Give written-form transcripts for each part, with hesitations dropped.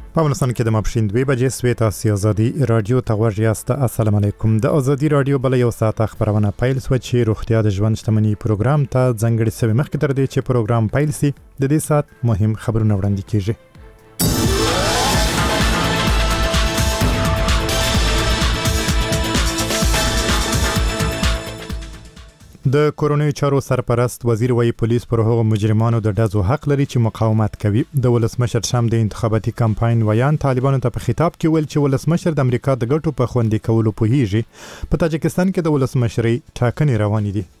په افغانستان کې د ماپښین 2 بجې سوي تاسو ازادي رادیو ته غوږ یاست. السلام علیکم. د ازادي رادیو بل یو ساعت خبرونه پیل سو چې روغتیا د ژوند شتمنۍ پروګرام ته ځنګړي سوي. مخکې تر دې چې پروګرام پیل سي د دې ساعت مهم خبرونه وړاندې کیږي. د کورونی چارو سرپرست وزیر وایي پولیس پر هغو مجرمانو د ډزو حق لري چې مقاومت کوي. د ولسمشر شام د انتخاباتي کمپاین ویان طالبانو ته په خطاب کې ویل چې ولسمشر د امریکا د ګټو په خوندي کولو پوهیږي. په تاجکستان کې د ولسمشرۍ ټاکنې روانې دي.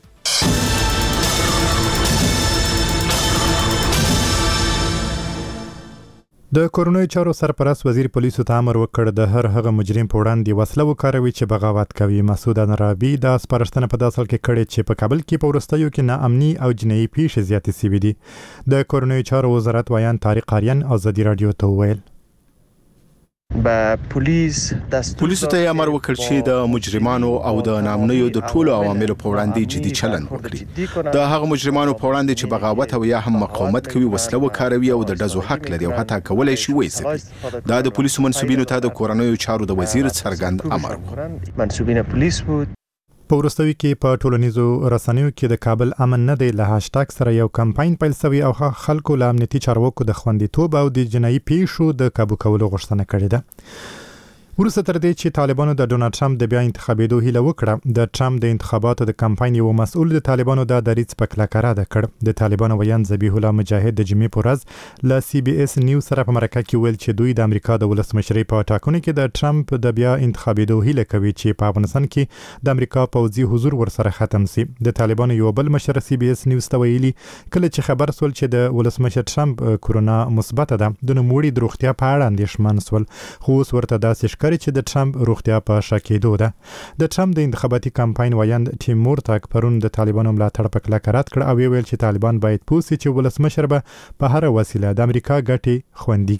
د کورونی چارو سرپرست وزیر پولیسو ته امر وکړ د هر هغه مجرم په وړاندې وسله وکاروي چې بغاوت کوي. مسعود انرابي د سپارښتنه په داسل کې کړې چې په کابل کې په وروستیو کې ناامني او جنایي پیښې زیاتې شوې دي. د کورونی چارو وزارت ویان طارق آریان ازادي رادیو ته وویل پولیسو ته امر وکړ چې د مجرمانو او د نامنیو د ټولو عواملو په وړاندې جدي چلند وکړي. د هغه مجرمانو په وړاندې چې بغاوت او یا هم مقاومت کوي وسله وکاروي او د ډزو حق لري او حتی کولای شي وایي. دا د پولیسو منسوبینو ته د کورونیو چارو د وزیر څرګند امر و. منسوبین پولیس بود. په وروستیو کې په ټولنیزو رسنیو کې د کابل امن نه دی له هاشټاګ سره یو کمپاین پیل شوی او خلکو له امنیتي چارواکو د خوندیتوب او د جنایي پیښو د کابو کولو غوښتنه کړې ده. وروسته تر دې چې طالبانو د ډونالد ټرمپ د بیا انتخابېدو هیله وکړه، د ټرمپ د انتخاباتو د کمپاین یو مسؤل د طالبانو د دریځ په کلکه رد کړ. د طالبانو ویان ذبیح الله مجاهد د جمعې په ورځ له سی بي اس نیوز سره په مرکه کې ویل چې دوی د امریکا د ولسمشرۍ په ټاکنو کې د ټرمپ د بیا انتخابېدو هیله کوي چې په افغانستان کې د امریکا پوځي حضور ورسره ختم شي. د طالبانو یو بل مشر سی بي اس نیوز ته ویلي کله چې خبر سول چې د ولسمشر ټرمپ کورونا مثبت ده د نوموړي د روغتیا په اړه اندېښمن سول، خو اوس ورته داسې ښکاري چې د ټرمپ روغتیا په شکېدو ده. د ټرمپ د انتخاباتي کمپاین ویاند ټیم مورتاک پرون د طالبانو ملاتړ په کلکه رد کړ او ویل چې طالبان باید پوه شي چې ولسمشر به په هر وسیله د امریکا ګټې خوندي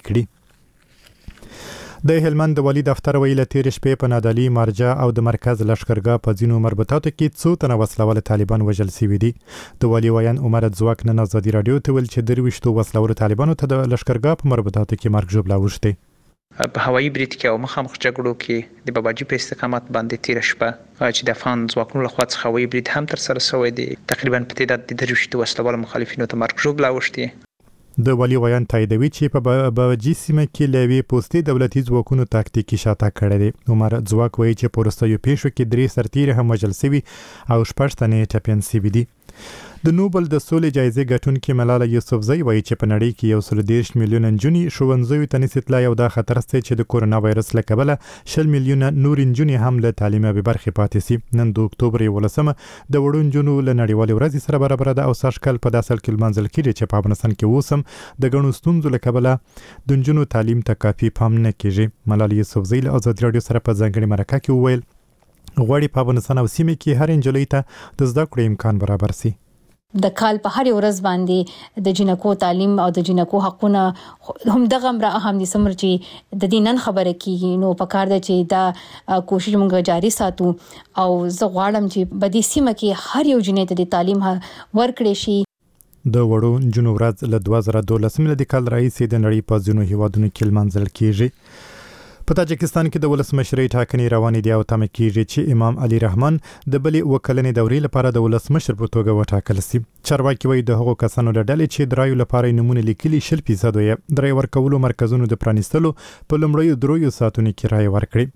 کړي. د هلمند د والي دفتر ویل تیر شپې په نادعلي، مارجه او د مرکز لشکرګاه په ځینو مربوطاتو کې څو تنه وسلوال طالبان وژل شوي دي. د والي ویان عمر ځواک نن ازادي رادیو ته ویل چې 23 وسلوال طالبانو ته د لشکرګاه په مربوطاتو کې مرګ ژوبله اوښتې. په هوایي برید کې او مخامخ جګړو کې د باباجي په استقامت باندې تیر شپه چې د افغان ځواکونو لخوا څخه هوایي برید هم تر سره شوی دی. تقریبا په تعداد د 23 وسلوال مخالفینو ته مرګ ژوبله اوښتې. د والي ویان تاییدوي چې په باباجي سیمه کې لوي پوستي دولتي ځواکونو تاکتیکي شاته کړی دی. عمر ځواک وایي چې په وروستیو پیښو کې 3 سرتیري هم وژل شوي او 6 تنې ټپیان شوي دي. د نوبل د سولې جایزې ګټونکې ملاله یوسفزۍ وایي چې په نړۍ کې 130 میلیونه نجونې ښوونځیو ته نشي تللی او دا خطر شته چې د کورونا وایرس له کبله 20 میلیونه نور نجونې هم له تعلیمه بې برخې پاتې شي. نن د اکتوبر 11 د وړو نجونو له نړیوالې ورځې سره برابره ده او سږکال په داسې کې لمانځل کېږي چې په افغانستان کې اوس هم د ګڼو ستونزو له کبله د نجونو تعلیم ته کافي پام نه کېږي. ملاله یوسفزۍ له ازادي رادیو سره په ځانګړې مرکه کې وویل غواړي په افغانستان او سیمه کې هر نجلۍ ته د زده کړې امکان برابر شي. د کال په هر ورځ باندې د جنکو تعلیم او د جنکو حقونه هم دغه امر اهم دي سمر چې د دې نن خبره کیږي. نو په کار ده چې دا کوشش موږ جاری ساتو او زه غواړم چې په دې سیمه کې هر یو جنې ته د تعلیم ورکړي شي. د وړو نجونو ورځ له 2012 ملي کال راهیسې د نړۍ په ځینو هیوادونو کې لمانځل کیږي. په تاجکستان کې د ولسمشرۍ ټاکنې روانې دي او تمه کیږي چې امام علي رحمان د بلې وکلنې دورې لپاره د ولسمشر په توګه وټاکل شي. چارواکي وایي د هغو کسانو له ډلې چې د رایو لپاره نمونه لیکلي 100% یې د رای ورکولو مرکزونو د پرانیستلو په لومړیو 3 ساعتونو کې رای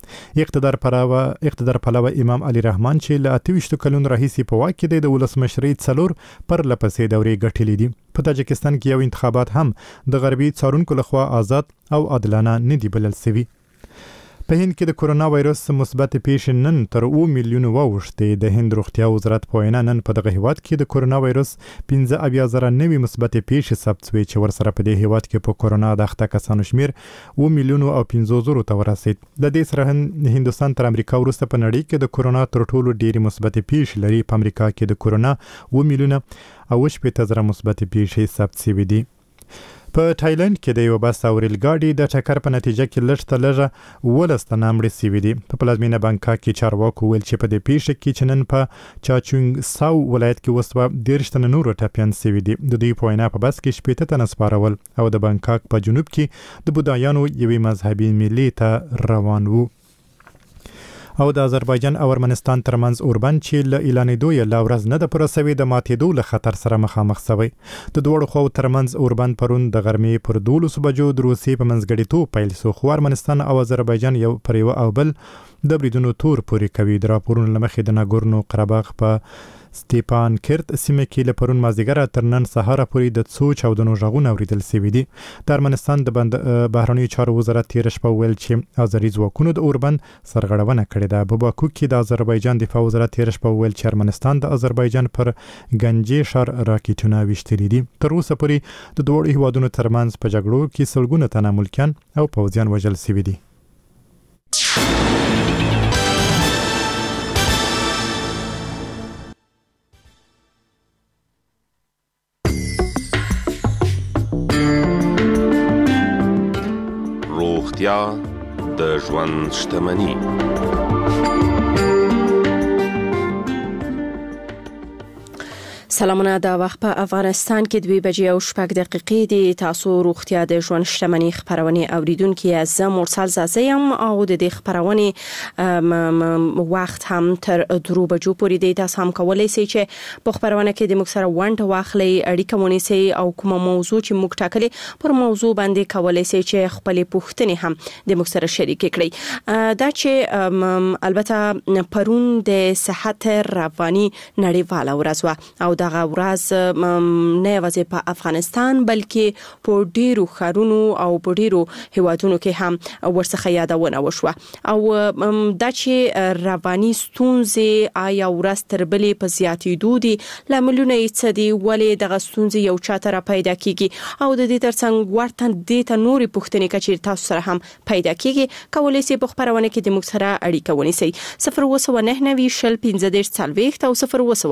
ورکړي. اقتدار پلوه امام علي رحمان چې له 28 کلونو راهیسې په واک کې دی د ولسمشرۍ 4 پرلپسې دورې ګټلې دي. په تاجکستان کې یو انتخابات هم د غربي څارونکو لخوا آزاد او عادلانه نه دی بلل شوي. په هند کې د کورونا وایرس مثبت پیښې نن تر 2 میلیونه واوښتې. د هند روغتیا وزارت په وینا نن په دغه هیواد کې د کورونا وایرس 15,000 نوي مثبت پیښې ثبت شوې چې ورسره په دې هیواد کې په کورونا د اخته کسانو شمیر 2 میلیونه او 50,000 ته ورسید. د دې سره هندستان تر امریکا وروسته په نړۍ کې د کورونا تر ټولو ډېری مثبت پیښې لري. په امریکا کې د کورونا 2 میلیونه او 80,000 مثبت پیښې ثبت شوې دي. په تایلند کې د یو بس او ریل ګاډي د ټکر په نتیجه کې لږ ته لږه 12 تنه مړه شوي دي. په پلازمینه بانکاک کې چارواکو ویل چې په دې پیښه کې چې نن په چاچونګ ساو ولایت کې وسوه 13 تنه نور ټپيان شوي دي. د دوی په وینا په بس کې 18 تنه سپارول او د بانکاک په جنوب کې د بودایانو یوې مذهبي ملي ته روان وو. او د آذربایجان او ارمنستان ترمنځ اوربند چې له اعلانېدو یې لا ورځ نه ده پوره سوې د ماتېدو له خطر سره مخامخ سوی. د دواړو خواو ترمنځ اوربند پرون د غرمې پر 12 بجو د روسیې په منځګړیتوب پیل شو، خو ارمنستان او آذربایجان یو پر یو او بل د بریدونو تور پورې کوي. د راپورونو له مخې د ناګورنو قرهباغ په ستیپان کرت سیمه کې له پرون مازدیګره تر نن سهاره پورې د څو چاودنو غږونه اوریدل شوي دي. د ارمنستان د بهرنیو چارو وزارت تېره شپه ویل چې آذري ځواکونو د اوربند سرغړونه کړې ده. په باکو کې د آذربایجان دفاع وزارت تېره شپه ویل چې ارمنستان د آذربایجان پر ګنجې ښار راکېټونه ویشتلي دي. تر اوسه پورې د دوړو هیوادونو ترمنځ په جګړو کې سلګونه تنه ملکیان او پوځیان وژل شوي دي. روغتیا د ژوند شتمني. سلامونه، د وخت په افغانستان کې 2:06 دي. تاسو روغتیا د ژوند شتمني خبرونه اوریدونکو زه مرسل زازیم او د دې خبرونه وخت هم تر 3 بجو پورې دی. تاسو هم کولای شئ چې په خبرونه کې د مکسره ونډه واخلئ، اړیکه ونیسئ او کومه موضوع چې موږ ټاکلې پر موضوع باندې کولای شئ چې خپل پوښتنې هم د مکسره شریک کړئ. دا چې البته پرون د صحت رواني نړیواله ورځ و او دغه ورځ نه یوازې په افغانستان بلکې په ډیرو ښارونو او په ډیرو هیوادونو کې هم ورڅخه یادونه وشوه. او دا چې رواني ستونزې آیا ورځ تر بلې په زیاتېدو دي، لاملونه یې څه دي، ولې دغه ستونزې یو چاته را پیدا کیږي او د دې ترڅنګ ورته دې ته نورې پوښتنې چې تاسو سره هم پیدا کیږي، کولای شئ په خبرونه کې د موږ سره اړیکه ونیسئ. 02990 شل 15 40 او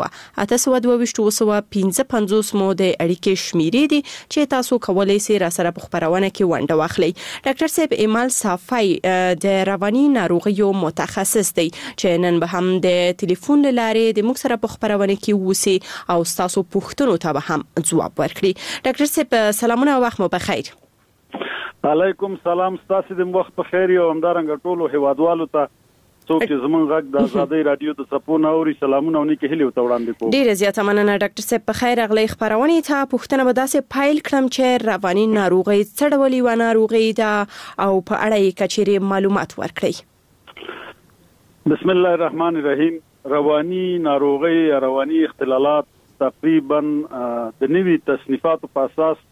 029 255 مو د اړیکې شمیرې دي چې تاسو کولای شئ را سره په خبرونه کې ونډه واخلئ. ډاکټر صاحب ایمال صافی د رواني ناروغیو متخصص دی چې نن به هم د ټلیفون لارې د موږ سره په خبرونه کې وسی او تاسو پوښتنو ته به هم ځواب ورکړي. ډاکټر صاحب سلامونه او وخت مو بخیر. علیکم سلام، تاسو د وخت په خیر او همدارنګ ټولو هیوادوالو ته څوک چې زمون غږ د آزادۍ رادیو د سپونه اوري سلامونه او نیکه هیله وړاندې کوم. ډیره زیاته مننه ډاکټر صاحب. په خیر اغلی خبرونه ته پوښتنه به داسې پایل کړم چې رواني ناروغي څه ډول یو ناروغي ده او په اړه یې کچېرې معلومات ورکړئ. بسم الله الرحمن الرحیم. رواني ناروغي رواني اختلالات تقریبا د نوي تصنیفاتو په اساس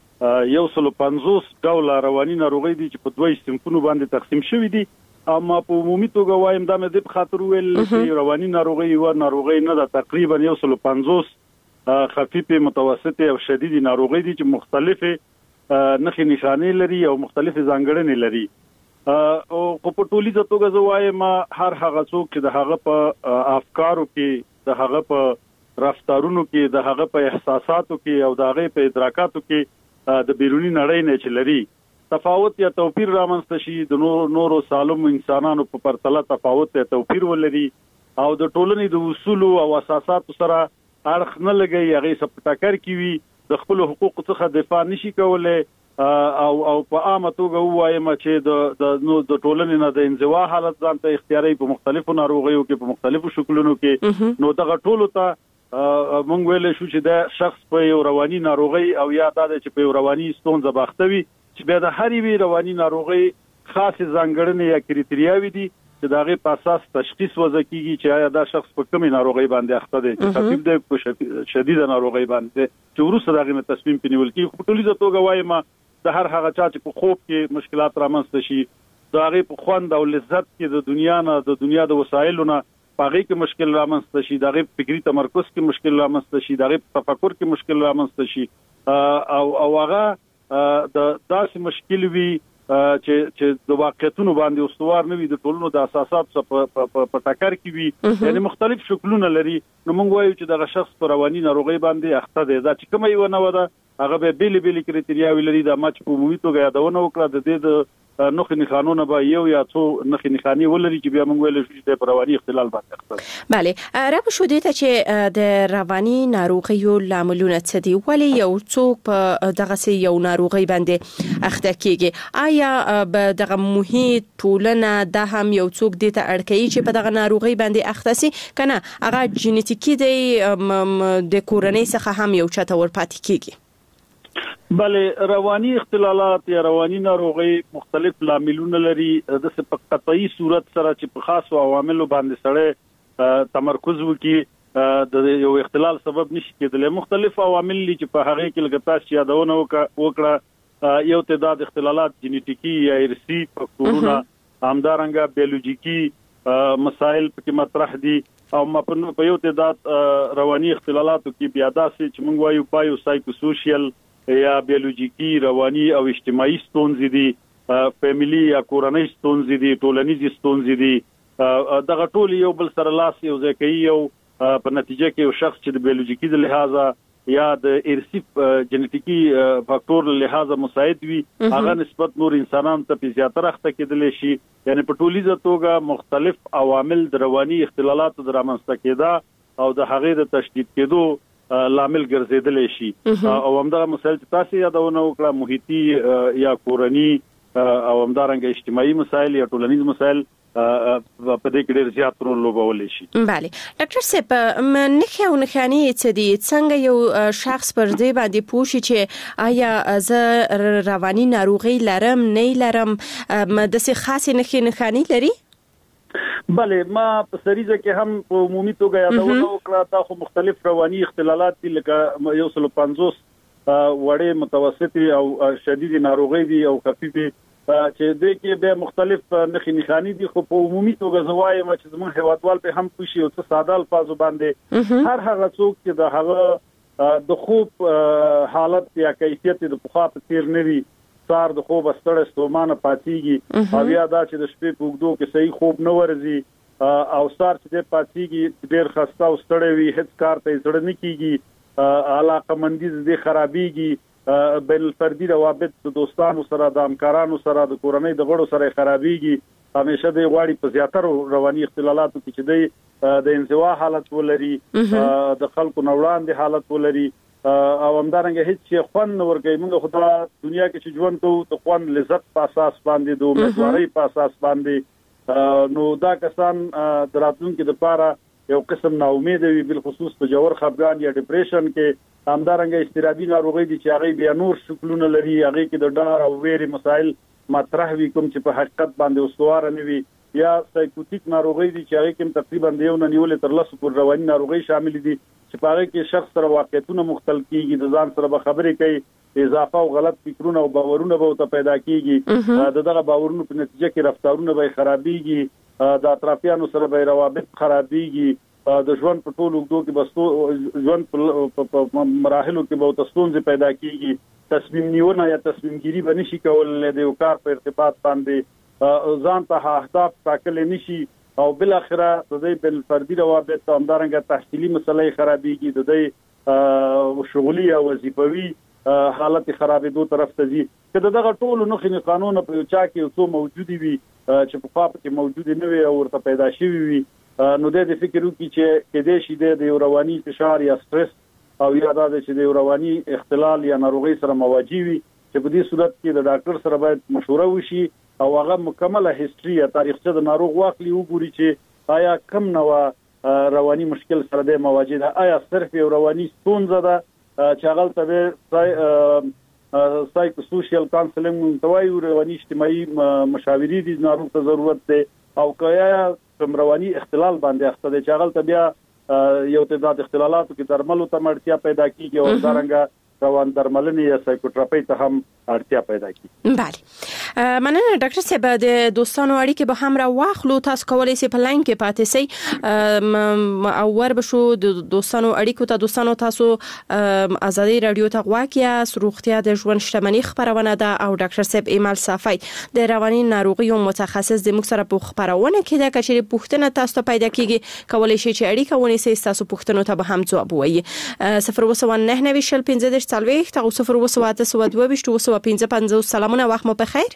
150 ډول رواني ناروغي دي چې په 2 صنفونو باندې تقسیم شوي دي. اما په عمومي توګه وایم دا مې د خاطر ویل چې رواني ناروغي یو ناروغي نه ده، تقریبا 150 خفیفه متوسطه او شدیدي ناروغي دي چې مختلفه نښې نښانې لري او مختلفه ځانګړنې لري. او په ټولي توګه زه وایم هر هغه څوک چې د هغه په افکارو کې، د هغه په رفتارونو کې، د هغه په احساساتو کې او د هغه په ادراکاتو کې د بیرونی نړۍ نه چلري تفاوت یا توپیر رامنځته شي، د نورو سالم انسانانو په پرتله تفاوت یا توپیر ولري او د ټولنې د اصول او اساساتو سره اړخ نه لګي، هغه سپټاکر کوي، د خپل حقوقو څخه دفاع نشي کولای او په عامه توګه وایم چې د ټولنې نه د انزوا حالت ځان ته اختیاري په مختلفو ناروغیو کې په مختلفو شکلونو کې. نو دغه ټولو ته مونږ ویل شو چې دا شخص په یو رواني ناروغي او یا دا چې په یو رواني ستونزه باختوي چې بیا د هرې وی رواني ناروغي خاصه ځانګړنې یا کریټریاوي دي چې دغه په اساس تشخیص وځي کیږي چې آیا دا شخص په کومه ناروغي باندې اخته دی، چې خفیف دی په شدیده ناروغي باندې، چې وروسته دغه تصمیم پنیول کیږي. په ټولي توګه وایم د هر هغه چا چې په خوب کې مشکلات رامنځته شي، دغه په خوند او لذت کې د دنیا د وسایلو نه پاغي کې مشکل رامنځته شي، دغه فکری تمرکز کې مشکل رامنځته شي، دغه تفکر کې مشکل رامنځته شي او هغه د داسې مشکل وي چې د واقعیتونو باندې استوار نه وي، د ټولنو د اساسات په ټکر کې وي، یعنی مختلف شکلونه لري. نو موږ وایو چې دغه شخص په رواني ناروغي باندې اخته دی. دا چې کومه یو نه وده هغه به بیل کرایټریاوي لري د ماچ په عمومي توګه یادونه وکړه د دې د نخنی قانون به یو یا څو نخنی خاني ولري چې بیا موږ ویل شو چې د رواني اختلال باندې اخته. بله را شو دې ته چې د رواني ناروغیو لاملونه څه دي ولی یو څوک په دغه یو ناروغي باندې اخته کیږي آیا دغه محیط ټولنه د هم یو څوک دې ته اړکې چې په دغه ناروغي باندې اخته سي کنه هغه جینیټیکی دی د کورنۍ څخه هم یو چاته ورپاتې کیږي؟ بله رواني اختلالات یا رواني ناروغي مختلف لاملونه لري د په قطعي صورت سره چې په خاصو عواملو باندې سره تمرکز وکړي د یو اختلال سبب نشي کېدلی. مختلف عوامل چې په هغه کې لګتاس یادونه وکړه یو تعداد اختلالات جینیټیکی یا ارثي فاکتورونه همدارنګه بیولوژیکی مسائل پکې مطرح دي او په یو تعداد رواني اختلالاتو کې بیا داسې چې موږ وایو بایو سایکوسوشل یا بیولوژیکی رواني او اجتماعي ستونزې دي فیملی یا کورنۍ ستونزې دي ټولنیزې ستونزې دي دغه ټول یو بل سره لاس یو ځای کوي یو په نتیجه کې یو شخص چې د بیولوژیکی د لحاظه یا د ارثي جنټیکی فاکتور له لحاظه مساعد وي هغه نسبت نور انسانانو ته په زیاتره اخته کېدل شي. یعنی په ټولیزه توګه مختلف عوامل د رواني اختلالاتو د رامنځته کېدا او د هغې د تشدید کېدو لامل ګرځیدل شي او همدغه مسایل چې تاسو یادونه وکړه محیطي یا کورنی او همدارنګه اجتماعي مسایل یا ټولنیز مسایل په دې کې ډېر زیات رول لوبولی شي. بله ډاکټر صاحب نښې او نښانې څه دي څنګه یو شخص پر دې باندې پوه شي چې آیا زه رواني ناروغي لرم نه لرم داسې خاصې نښې نښانې لري؟ بله ما په سریزه کې هم په عمومي توګه یادونه وکړه دا خو مختلف رواني اختلالات دي لکه 150 وړې متوسطي او شدید ناروغي دي او خفيفي چې دې کې به مختلف نښې نښانې دي خو په عمومي توګه زوایم چې زموږ هیوادوال په هم پوښي او څه ساده الفاظ باندې هر هغه څوک چې د هغه د خوب حالت یا کیفیت د پخوا په څیر نه وي سار د خوب ستړی ستومانه پاتېږي او یا دا چې د شپې په اوږدو کې صحیح خوب نه ورځي او سار چې پاتېږي ډېر خسته او ستړی وي هیڅ کار ته زړه نه کیږي علاقمندي دې خرابېږي بین الفردي روابط د دوستانو سره د همکارانو سره د کورنۍ د غړو سره خرابېږي همیشه د غواړي په زیاتره رواني اختلالاتو کې چې د انزوا حالت ولري د خلکو نوړاندې حالت ولري او همدارنګه هیڅ شي خوند ورګي موږ خو د دنیا کې چې ژوند کوو د خوند لذت په اساس باندې د امیدوارۍ په اساس باندې نو دا کسان د راتلونکي لپاره یو قسم نا امید وي بل خصوص په جوړ خپګان یا ډیپریشن کې همدارنګه استرابي ناروغي دي چې هغه بیا نور شکلونه لري هغه کې د ډار او ویرې مسائل مطرح وي کوم چې په حقیقت باندې استوار نه وي یا سایکوټیک ناروغي دي چې هغه کې تقریبا د یو نه نیولې تر لاسو پر رواني ناروغي شامل دي چې په هغه کې شخص سره واقعیتونه مختلف کیږي د ځان سره به خبرې کوي اضافه او غلط فکرونه او باورونه به ته پیدا کیږي دغه باورونو په نتیجه کې رفتارونه به خرابېږي د اطرافیانو سره به روابط خرابېږي د ژوند په ټولو اوږدو کې به ژوند په مراحلو کې به ستونزې پیدا کیږي تصمیم نیونه یا تصمیم ګیری به نشي کولای د یو کار په ارتباط باندې ځان ته اهداف ټاکل نشي او بل اخره د دې بل فردي روابط همدارنګه تحصیلي مسلې خرابېږي د دې شغلي او وظیفوي حالت خرابېدو طرف ته ځي چې دغه ټول نښې قانون په چا کې څو موجود وي چې په خاطر کې موجود نه وي او ورته پیدا شوی وي نو د فکر وکړي چې کله شي د رواني فشار یا سټرس او یا د چې د رواني اختلال یا ناروغي سره مواجه وي چې په دې صورت کې د ډاکټر سره باید مشوره وشي او هغه مکمله هیستوري یا تاریخچه د ناروغ واخلي وګوري چې آیا کم نوع رواني مشکل سره د مواجه ده آیا صرف یو رواني ستونزه ده چې هغه ته سایکوسوشل کانسلینګ توای رواني اجتماعي مشاوري دي ناروغ ته ضرورت ده او کیا کوم رواني اختلال باندې اخته ده چې هغه ته بیا یو تعداد اختلالاتو کې درملو ته اړتیا پیدا کیږي او درنګ روان درملنې یا سایکوتراپي ته هم اړتیا پیدا کیږي. بله مننه ډاکټر صاحب د دوستانو اړیکې به هم را واخلو تاسو کولای شئ په لاین کې پاتې شئ او وربشو د دوستانو اړیکو ته دوستانو تاسو ازادي رادیو ته غواکیا روغتیا د ژوند شتمنۍ خبرونه ده او ډاکټر صاحب ایمل صافی د رواني ناروغیو متخصص د موږ سره په خبرونه کې ده چې پوښتنه تاسو ته پیدا کیږي کولای شئ چې اړیکه ونیسئ تاسو پوښتنو ته به هم جواب وایي 029901540 او 02822 سلامونه وخت مو بخیر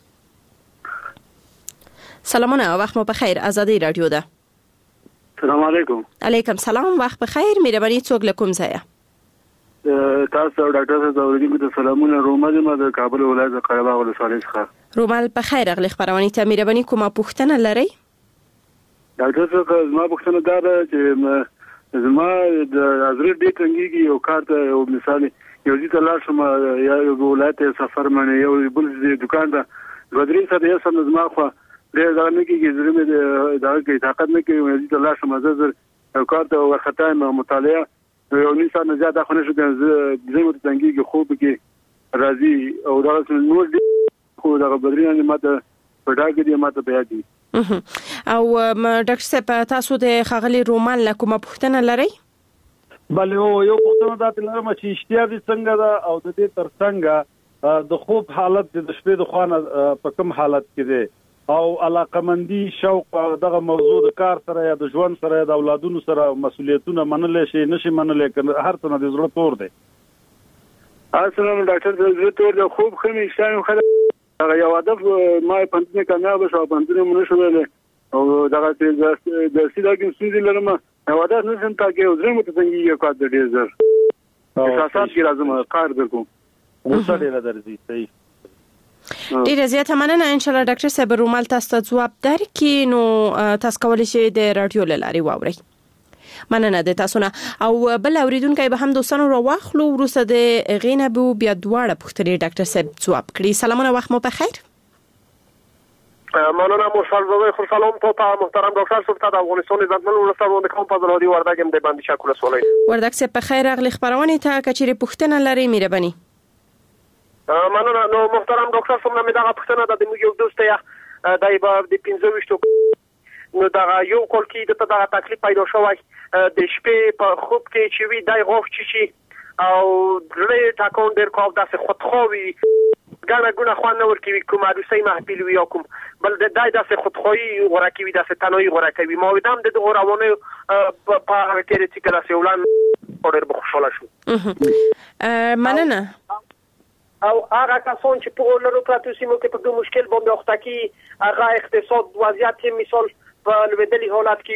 سلامونه وخت مو بخیر ازادي رادیو ده السلام علیکم علیکم سلام وخت بخیر مهرباني څوک لکم ځای تاسو ډاکټر صاحب اوریدونکو ته سلامونه رومال ما د کابل ولایت قره باغ ولسوالۍ څخه رومال بخیر اغلی خبرونه ته مهرباني کومه پوښتنه لرئ ډاکټر صاحب ما پوښتنه دا ده چې زما د حضرت دې څنګهږي یو کار ته یو مثال یو ځای ته لاړ شم یا یو ولایت سفر باندې یو بل دکان ته غدرین سره یې سم زما خو ډېر ځان نه کېږي زړه دا کې طاقت نه کوي یو ځای ته لاړ شم زه یو کار ته ورخته مطالعه یو نسان نه زیاته خو نه شو زموږ څنګهږي خوب کې راځي او دا نور خو دا بدرین ماته پټا کې دي ماته بیا دي او ډاکټر صاحب تاسو د خغلی رومال له کومه پوښتنه لرئ بله یو پوښتنه دا لرم چې اشتیا دي څنګه ده او د دې ترڅنګ د خوب حالت د شپې د خوانه په کوم حالت کې ده او علاقمندي شوق دغه موضوع د کار سره یا د ژوند سره د اولادونو سره مسؤلیتونه منل شي نشي منل هر څه نه د زړه تور دی السلام ډاکټر زه تور د خوب خمي شایم خلک هغه یو هدف ما پنځه کامیاب شو پنځه مونږ شو ول او دغه د سیداګین سیدی لرم یو هدف نشم تا کې زړه مت څنګه یو کار د ډیر زر احساسات کې راځم کار وکړم وسه ډیر درځي صحیح ډیر زیاته مننه ان شاء الله ډاکټر صاحب رومال تاسو ته جواب درکې نو تاسو کولی شئ د رادیو لاري واورئ مننه د تاسو نه او بل اوریدونکو به هم دوستانو را واخلو وروسته د غینه بو بیا دواړه پوښتنې ډاکټر صاحب جواب کړي سلامونه وخت مو بخیر مولانا مشالزاده خو سلام تو ته محترم ډاکټر صاحب ته د افغانستان عزتمن ولسمشر کوم په رادیو وردګم د باندې شکر سوالای وردګ صاحب بخیر اغلی خبرونه ته کچېری پوښتنه لري مهرباني مننه نو محترم ډاکټر صاحب مې دا پوښتنه د یو دوست یا دای په د 15 نو دا یو کول کې د دا تکلیف پیدا شوی د شپې په خوب کې چې وی دای غوښ چې او درې ټاکون ډیر کوو داسې خودخوي ګانا ګونه خوان نور کې کوم عروسي محفل وی کوم بل د دای داسې خودخوي غوړه کې وی داسې تنوي غوړه کوي ما ودام د غوړاونه په هغه کې چې کله سیولان اورر بخښول شو مننه او هغه کسان چې په لورو پراتو سیمو کې په دوه مشکل باندې وخت کې هغه اقتصاد وضعیت مثال په لویدلي حالت کې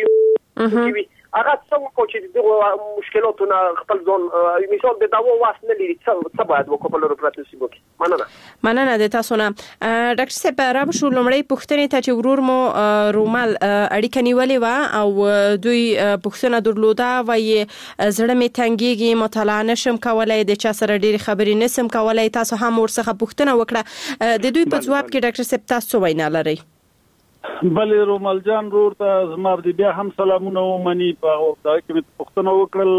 هغه څه وکړي چې د مشکلاتونو خپل ځون مثال د داوا واس نه لري څه باید وکړو په لورو پراتو سیمو کې مننه د تاسو نه ډاکټر صاحب راب شو لمړی پوښتنې ته چې ورور مو رومال اړیکه نیولې و او دوی پوښتنه درلوده وایي زړه می تنګيږي مطالعه نشم کولای د چا سره ډېری خبرې نسم کولای تاسو هم ورڅخه پوښتنه وکړه د دوی په جواب کې ډاکټر صاحب تاسو وینا لرئ بلې رومال جان رور ته زما بیا هم سلامونه ومني په دا کې پوښتنه وکړل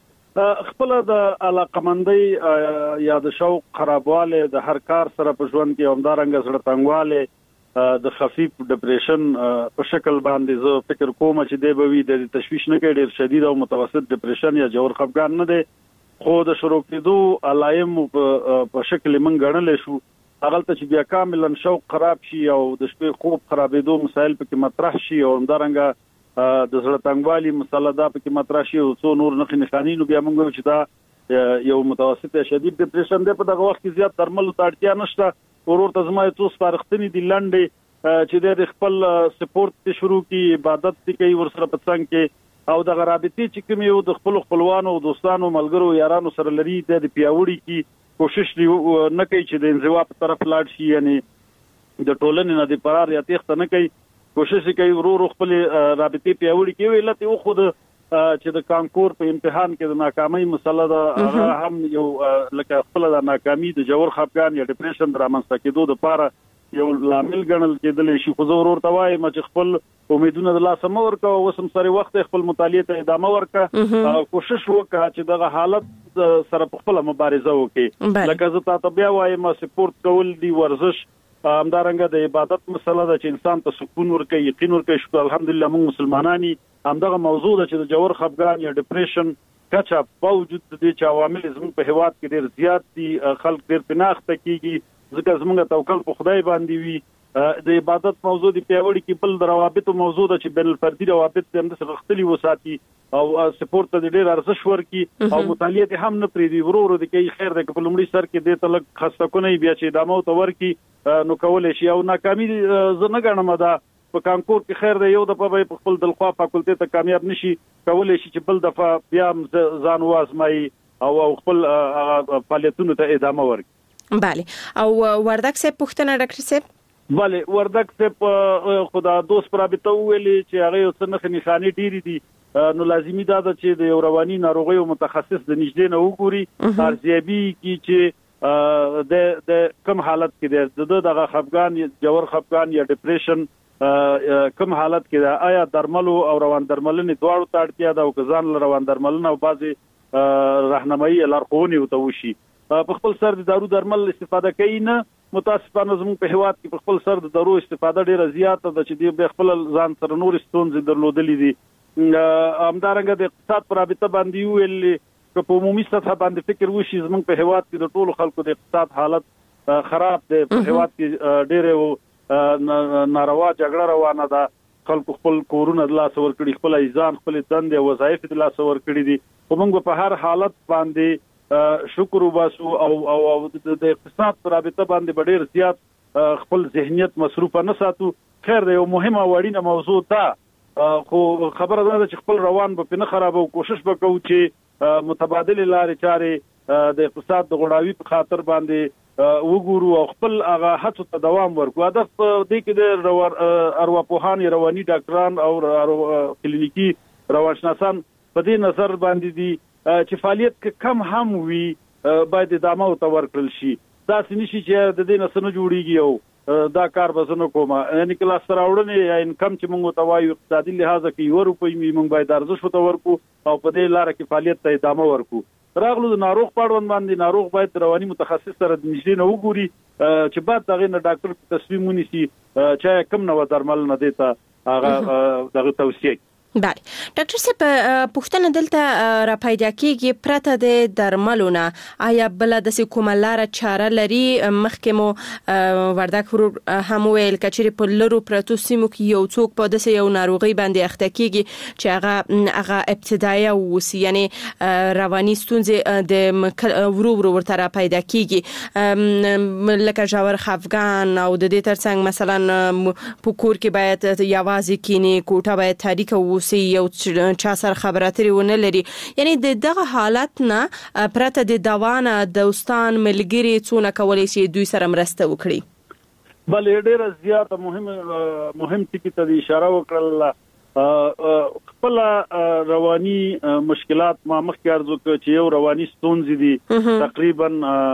خپل د علاقمندۍ یا د شوق خرابواله د هر کار سره په ژوند کې همدارنګ زړه تنګواله د خفیف ډیپریشن په شکل باندې زه فکر کوم چې دی به وي د تشویش نه کې ډیر شدید او متوسط ډیپریشن یا جوړ خفګان نه دی خو د شروع کېدو علائم په شکل من غړنل شو هغه ته چې بیا کاملا شوق خراب شي او د شپې خوب خرابېدو مسایل پکې مطرح شي او همدارنګ د زړه تنګوالي مسله دا پکې مطرح شي او څو نور نښې نښانې نو بیا موږ چې دا یو متوسط یا شدید ډیپریشن دی په دغه وخت کې زیات درمل ته اړتیا نشته ورور ته زما څو سپارښتنې دي لنډې چې د خپل سپورت شروع کی عبادت کوي ورسره په څنګ کې او د رابطې چې کوم یو د خپل خپلوانو او دوستانو ملګرو یارانو سره لري د پیاوړي کی کوشش نه کوي چې د انزوا په طرف لاړ شي یعنی د ټولنې نه د فرار یا تخت نه کوي کوشش کوي ورور خپل رابطې پیاوړي کوي لته او خود چې د کانکور په امتحان کې د ناکامۍ مسله ده هم یو لکه خپل د ناکامۍ د جوړ خفګان یا ډیپریشن درامنځته کېدو لپاره یو لامل ګڼل کېدل شي خو ضرور توای چې خپل امیدونه د لاسه مور کا وسم سره وخت خپل مطالعه ته ادامه ورکا کوشش وکړه چې دغه حالت سره خپل مبارزه وکړي لکه زه ته بیا وایم سپورت کول دی ورزش همدارنګه د عبادت مسله ده چې انسان ته سکون ورکوي یقین ورکوي. شکر الحمدلله موږ مسلمانانی همدغه موضوع ده چې د جوړ خفګان یا ډیپریشن کچا باوجود د دې چې عوامل زموږ په هیواد کې ډیر زیات دي خلک ډیر پناخته کیږي ځکه زموږ توکل په خدای باندې وي. د عبادت موضوع دی پیاوړی کې بل د روابط موضوع ده چې بین الفردي روابط هم د سرختلي وساتي او سپورت ته ډیر ارزښ ورکي او مطالعه هم نه پریدي ورو د کې خیر د په لومړي سر کې د تلک خسته کونی بیا چې ادامه او تورکی نو کولای شي او ناکامي زنه غنم ده په کانکور کې خیر دی یو د په خپل دلخوا فاکولټي ته کامیاب نشي کولای شي چې بل دفعه بیا ځان وازمای او خپل فعالیتونو ته ادامه ورکړي. بله او وردک صاحب پوښتنه ډاکټر صاحب بله وردک صاحب خدا دوست پرابطه ویلي چې هغه څه نه نښانې ډېری دي نو لازمي ده چې د یو رواني ناروغیو متخصص د نږدې نه وګوري ارزیابي کی چې د کوم حالت کې د دغه خفګان جوړ خفګان یا ډیپریشن کوم حالت کې ده آیا درملو او روان درملنې دواړو ته اړتیا ده او ځان له روان درملنه او بعضي راهنمایي لارښوونې وته وشي. په خپل سر د دارو درمل استفاده کوي نه متاسفانه زموږ په هیواد کې په خپل سر د دارو استفاده ډیره زیاته ده چې دی خپل ځان سره نور ستونزې درلودلې دي. همدارنګه د اقتصاد پر رابطه باندې ویل چې په عمومي سطح باندې فکر وشي زموږ په هیواد کې د ټولو خلکو د اقتصاد حالت خراب دی. په هیواد کې ډیره ناروا جګړه روانه ده خلکو خپل کورونه د لاس ورکړي خپل ایزان خپل دند او وظایف د لاس ورکړي دي. موږ په هر حالت باندې شکر وباسو او د اقتصاد پر رابطه باندې ډیر زیات خپل ذهنیت مصروف نه ساتو. خیر دی یو مهمه وړینه موضوع ده خو خبره ده چې خپل روان به نه خرابو کوشش وکړو چې متبادل لارې چارې د اقتصاد د غړاوي په خاطر باندې وګورو او خپل هغه هڅو ته دوام ورکړو. هدف دې کې د ارواپوهان رواني ډاکټران او کلینیکی روانشناسان په دې نظر باندې دي چې فعالیت کم هم وي باید ادامه او تور کړل شي. دا سنشي چې د دې نسنه جوړیږي او دا کار بزنه کومه یعنی کلاس راوړنې یا انکم چې موږ توایو اقتصادي لحاظ کې یو روپۍ موږ باید ارزښت وته ورکو او په دې لار کې فعالیت ته ادامه ورکو. راغلو د ناروغ پړوند باندې ناروغ باید رواني متخصص سره د نږدې نه وګوري چې بعد دغه نه ډاکټر په تصمیم ونیسي چې کوم نو درمل نه دیتا هغه دغه توصیه. بله ډاکټر صاحب پوښتنه دلته را پیدا کیږي پرته د درملونه آیا بل د کومه لار چاره لري مخکې مو وردک هم ویل کچې په لرو پرتو سیمو کې یو څوک په داسې یو ناروغي باندې اخته کیږي چې هغه ابتدایي وسی یعنی رواني ستونزې د ورو ورته را پیدا کیږي لکه ژور خفګان او د دې ترڅنګ مثلا په کور کې باید یوازې کینی کوټه باید تاریک یو چا سره خبراتري ونه لري یعنی دغه حالت نه پرته د دوانه دوستان ملګری څونه کولای شي دوی سره مرسته وکړي. بل ډیره زیاته مهم ټکی ته اشاره وکړل خپل رواني مشکلات ما مخکې ارزو چې یو رواني ستونزې دي تقریبا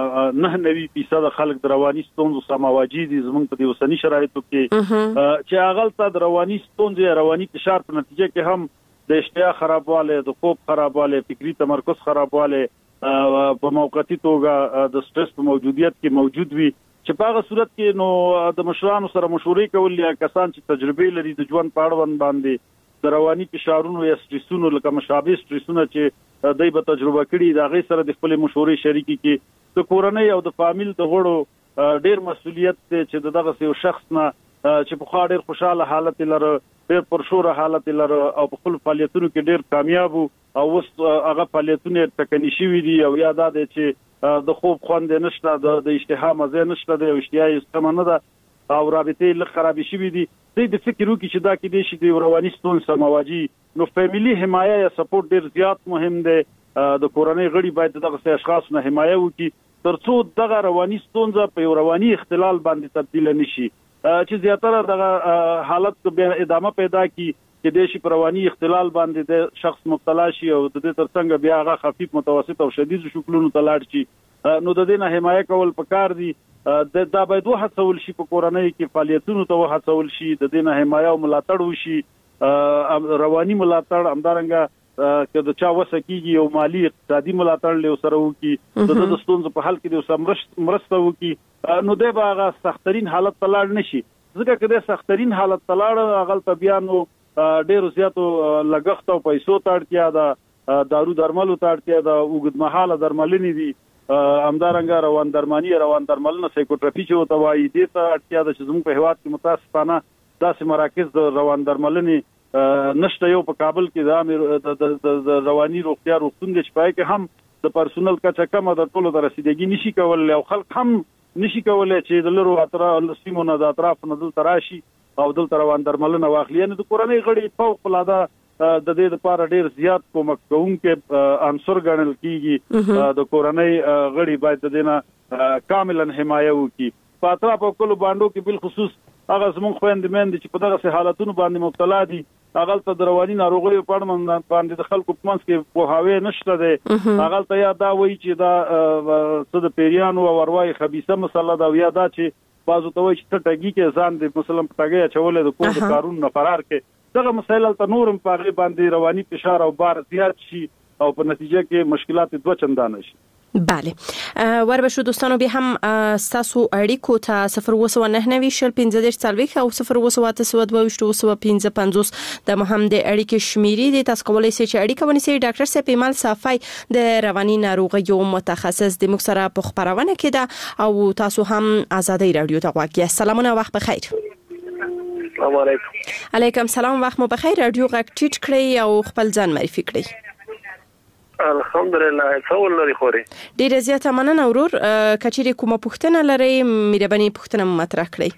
99% خلک د رواني ستونزو سره مواجه دي زموږ په اوسنی شرایطو کې چې هغه د رواني ستونزې رواني فشار په نتیجه کې هم د اشتها خرابواله د خوب خرابواله فکری تمرکز خرابواله په موقتی توګه د سټرس په موجودیت کې موجود وي چې په هغه صورت کې نو د مشرانو سره مشورې کول یا کسان چې تجربه لري د ژوند په اړه باندې د رواني فشارونو یا سټرسونو لکه مشابه سټرسونه چې دای په تجربه کړي دا غي سره د خپل مشورې شریکي کې د کورنۍ او د فامیل د غړو ډیر مسؤلیت چې دغه یو شخص نه چې په خاطر خوشاله حالت لره ډیر پرشوره حالت لره او په خپل فعالیتونو کې ډیر کامیاب او وس هغه فعالیتونه تکني شوی دي او یاد ده چې د خوب خوند نشته د اشتها مزه نشته د اشتها استمنه ده او رابطې له خرابې شوی دي د فکر وکړي چې دا کې د شي د رواني ستونزې سره مواجه نو فیملی حمایه یا سپورټ ډیر زیات مهم دی. د کورنۍ غړي باید دغه اشخاص نه حمایه وکړي ترڅو دغه رواني ستونزه په رواني اختلال باندې تبدیل نشي چې زیاتره دغه حالت به ادامه پیدا کړي چې د شي رواني اختلال باندې د شخص مبتلا شي او د دې ترڅنګ بیا هغه خفیف متوسط او شدید شکلونو ته لاړ شي نو د دې نه حمایه کول پکار دي. دا باید وهڅول شي په کورنۍ کې فعالیتونو ته وهڅول شي د دې نه حمایه او ملاتړ وشي رواني ملاتړ همدارنګه که د چا وسه کیږي او مالی اقتصادي ملاتړ له سره وکي د ستونزو په حل کې د مرسته وکي نو د هغه سخترین حالت تلاړ نشي ځکه کله سخترین حالت تلاړ هغه ته بیا نو ډېر زیاتو لګښت او پیسو ته اړتیا ده دارو درملو ته اړتیا ده اوږدمهاله درملنې دي همدارنګه روان درملنه سایکوتراپي چې وته وایي دې ته اړتیا ده چې زموږ په هیواد کې متاسفانه داسې مراکز د روان درملنې نشته یو په کابل کې د رواني روغتیا روغتون د شپای کې هم د پرسونل کچه کمه د ټولو د رسیدګي نشي کولای او خلک هم نشي کولای چې د لرو اطراف سیمونو د اطراف نه دل تراشي او دل روان درملنه واخلي نه د کورنۍ غړي فوق العاده د دې لپاره ډیر زیات کومک کوونکې عنصر ګڼل کیږي د کورنۍ غړي باید د دینه کاملا حمایه وکړي په اطراف او کلو باندې کې بل خصوص هغه زموږ خويندمن چې په دغه حالتونو باندې مبتلا دي هغه ته د رواني ناروغیو په اړه باندې د خلکو په منځ کې پوهاوی نشته دی هغه ته یا دا وایي چې دا څه د پیریانو او ورواي خبيثه مسله دا یا دا چې بازو ته وایي چې ټګي کې ځان د مثلا پټګي چولې د کور د قانون نه فرار کې دغه مسایل ته نورم په غي باندې رواني فشار او بار زیات شي او په نتیجه کې مشکلات دوه چندانه شي. بله وربشو دوستانو به هم ستاسو اړیکو ته 029 شل 15 40 او 02922 د مهم د اړیکې شمیرې د تاسو کولای شئ چې اړیکه ونیسئ. ډاکټر صاحب ایمل صافی د رواني ناروغیو متخصص د مکسره په خبرونه کې ده او تاسو هم ازادي رادیو ته غواړئ. سلامونه وخت بخیر. السلام علیکم. علیکم سلام وخت مو بخیر. رادیو غږ ټیټ کړئ او خپل ځان معرفي کړئ. الحمدلله څول لري خوري ډیره زیاته مننه ورور. کچېری کومه پوښتنه لرئ مهرباني پوښتنه مطرح کړئ.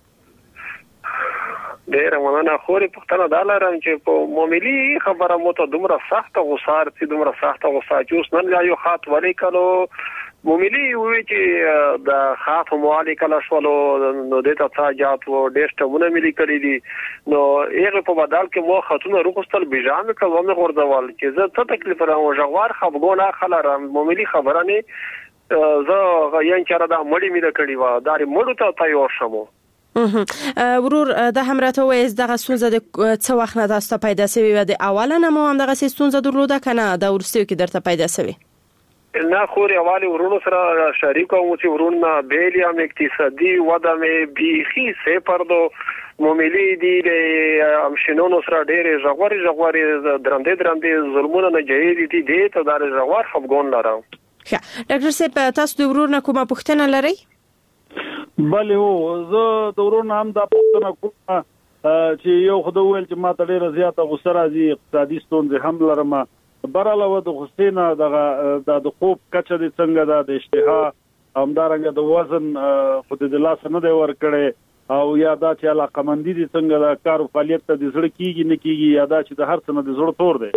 ډیره مننه خوري. پوښتنه دا لرم چې په معاملي خبره مو ته دومره سخت غوسار چې دومره سخت غوسه چې نن یو خاط ولې کلو معاملي وی چې د خاط موالي کله شولو نو د تاجات و ډېشتونه ملي کړی دي نو هغه په بدل کې مو خاتون روغستل بيجان کله مې غوړدوال چې زه ته تکلیف راو جوار خبرونه خلرم معاملي خبره نه زه یان چر دا مړی مې کړی و داري مړو ته تیار شمو. ورور د همراته وې دغه سونزه د څو وخت نه تاسو پیدا شوی و د اولنه مو هم دغه سونزه درلوده کنه د ورستیو کې درته پیدا شوی نه خوري اوالي ورونو سره شریک او چې ورونه بیلیا م اقتصادي وده مې بيخي سه پردو معاملې دي د امشنونو سره ډېر ژغوري درندې ظلمونه نه جهیدي دي ته د ژغور خفګون لرم. ډاکټر صاحب تاسو د ورور نه کومه پوښتنه لرئ؟ بله هو زه د ورور نه هم دا پوښتنه کوم چې یو خدای ویل چې ما ته ډېر زیاته غوسه راځي اقتصادي ستونزې هم لرم براله و د حسینه د خوب کچه د څنګه د اشتها همدارنګه د وزن خود د لاس نه دی ور کړي او یا دا چې علاقمندي د څنګه د کار او فعالیت ته د زړه کیږي نه کیږي یا دا چې د هر څه نه د زړه تور دی.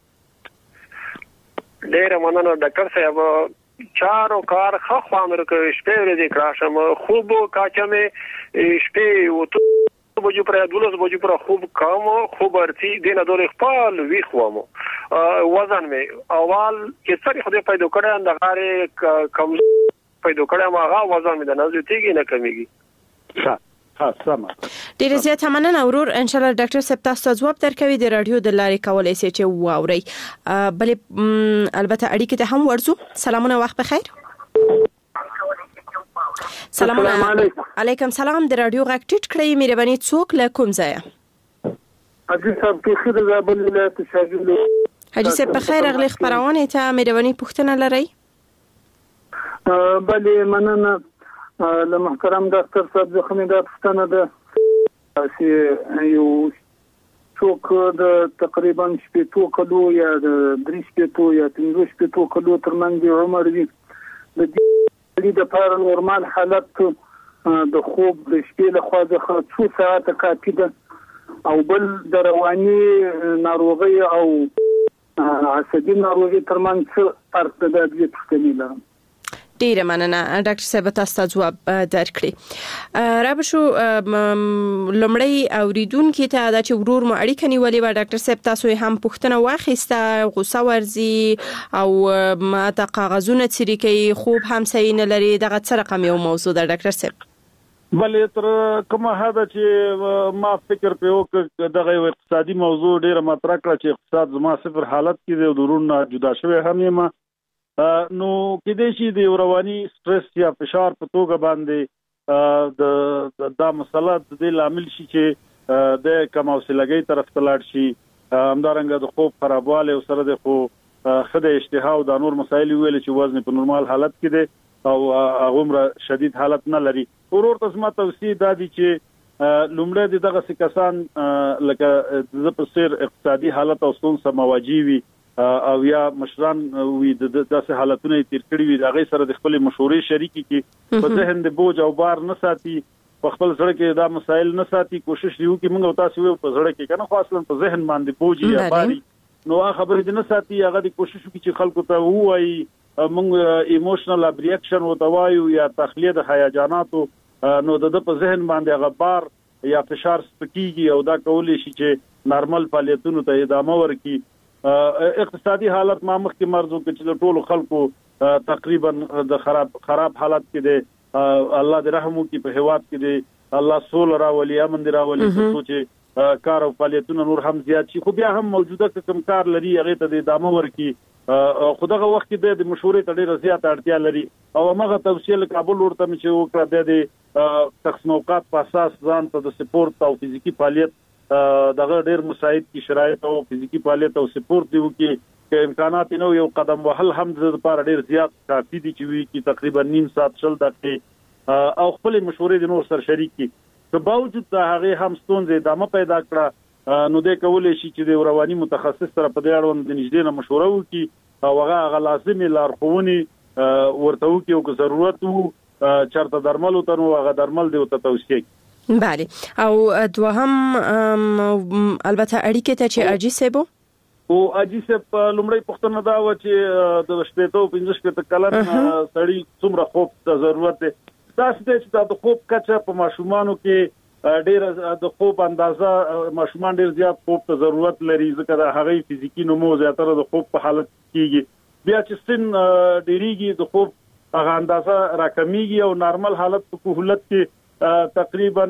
ډېر مننه ډاکټر صاحب چارو کار خو خوامر کوي شپه ورځې کراشم خوب کاچمه شپه و بجو پر 12 بجو پر خوب کام خوب ارتی دینه دور خپل وی خومو وزن می اول چې سړي خدای پیدا کړی د غاره کم پیدا کړی ما وزن می د نزدیکی نه کمیږي. ها سم ډیر زیات مننه ورور. ان شاء الله ډاکټر صاحب تاسو ځواب درکوي د رادیو د لارې کولای شي چې واوري بلې البته اړیکې ته هم ورزو. سلامونه وخت بخیر. سلام علیکم. سلام د رادیو غږ ټیټ کړئ مهرباني څوک له کوم ځای؟ حاجی صاحب په خیر زابل ولایت شاګرد. حاجی صاحب په خیر اغلی خبرونه ته مهرباني پوښتنه لرئ؟ بله مننه له محترم ډاکټر صاحب ځخنه د پښتنه ده چې یو څوک د تقریبا 8 کلو یا د 3 یا 5 کلو ترمنځ عمر وي د د پاره نورمال حالت د خوب د شپې له خوا د 2 ساعت کافي ده او بل د رواني ناروغي او عصبي ناروغي ترمنځ فرق د دې پښتنې لرم. ډیره مننه ډاکټر صاحب تاسو ځواب درکړي. رابشو لمړی اوریدونکو ته دا چې ورور مو اړیکه نیولې و ډاکټر صاحب تاسو هم پوښتنه واخیسته غوسه ورزي او ما ته کاغذونه چریکي خوب هم صحیح نه لري دغه څه رقم یو موضوع ده ډاکټر صاحب؟ بلې تر کومه هدا چې ما فکر په وکړ دغه اقتصادي موضوع ډیره مطرح کړه چې اقتصاد زما صفر حالت کې د ورونو جدا شوی هم یم نو کېدای شي د رواني سټرس یا فشار په توګه باندې دا مسله د دې لامل شي چې د کم حوصلګۍ طرف ته لاړ شي همدارنګه د خوب خرابوالی او سره د خو خدای اشتها او د نور مسایل ویل چې وزن په نورمال حالت کې دی او هغه شدید حالت نه لري. ورور ته زما توصیه دا دي چې لومړی دغه کسان لکه د پسیر اقتصادي حالت او ستونزې مواجه وي او یا مشران وي د داسې حالتونو تیر کړی وي هغه سره د خپل مشورې شریکي کې په ذهن د بوج او بار نه ساتي په خپل سره کې دا مسایل نه ساتي کوشش دیو کې موږ تاسو یو په سره کې کنه خو اصلا په ذهن باندې بوج یا باري نو هغه خبرې دې نه ساتي هغه د کوشش کوي چې خلکو ته وایي موږ ایموشنل ابریکشن او توایو یا تخلیه د هیجاناتو نو د په ذهن باندې هغه بار یا فشار سپکیږي او دا کولی شي چې نارمل فعالیتونو ته ادامه ورکړي. اقتصادي حالت ما مخکې مرزو کې چې ټول خلکو تقریبا د خراب حالت کې دي الله دې رحم وکړي په هواد کې دي الله سول راولي امن دې راولي چې کار او فعالیتونه نور هم زیات شي خو بیا هم موجوده کوم کار لري هغه ته ادامه ورکړي خو دغه وخت کې د مشورې ته ډیره زیاته اړتیا لري او هغه توصیه کابل ورته چې وکړه د تقسیم اوقات په اساس ځان ته د سپورت او فزیکی فعالیت دغه ډیر مساعد کی شرایط او فزیکی فعالیت او سپورت دیو کې امکانات نو یو قدم وهل هم د لپاره ډیر زیات کافي دي چې وی کی تقریبا نیم ساعت شل دقیقې او خپل مشورې د نور سره شریک کی په باوجود د هغه هم ستونزې ادامه پیدا کړه نو د کولې شي چې د رواني متخصص سره په دې اړوند د نږدې مشوره وکړي او هغه لازمي لارښوونې ورته وکړي او ضرورت وو چرته درمل ته نو هغه درمل دی او توصیه. بله او دوهم البته اړیکه ته چې اجي سبو او اجي سب لومړی پښتنه دا و چې د شپېتو 15 کلن سړی څومره خوب ته ضرورت دی تاسو ته د خوب کچه په ماشومانو کې ډیر د خوب اندازه ماشومان ډیر زیات خوب ته ضرورت لري ځکه د هغه فزیکی نمو زیاتره د خوب په حالت کېږي بیا چې سن ډیریږي د خوب هغه اندازه راکمیږي او نارمل حالت په کهولت کې تقریبا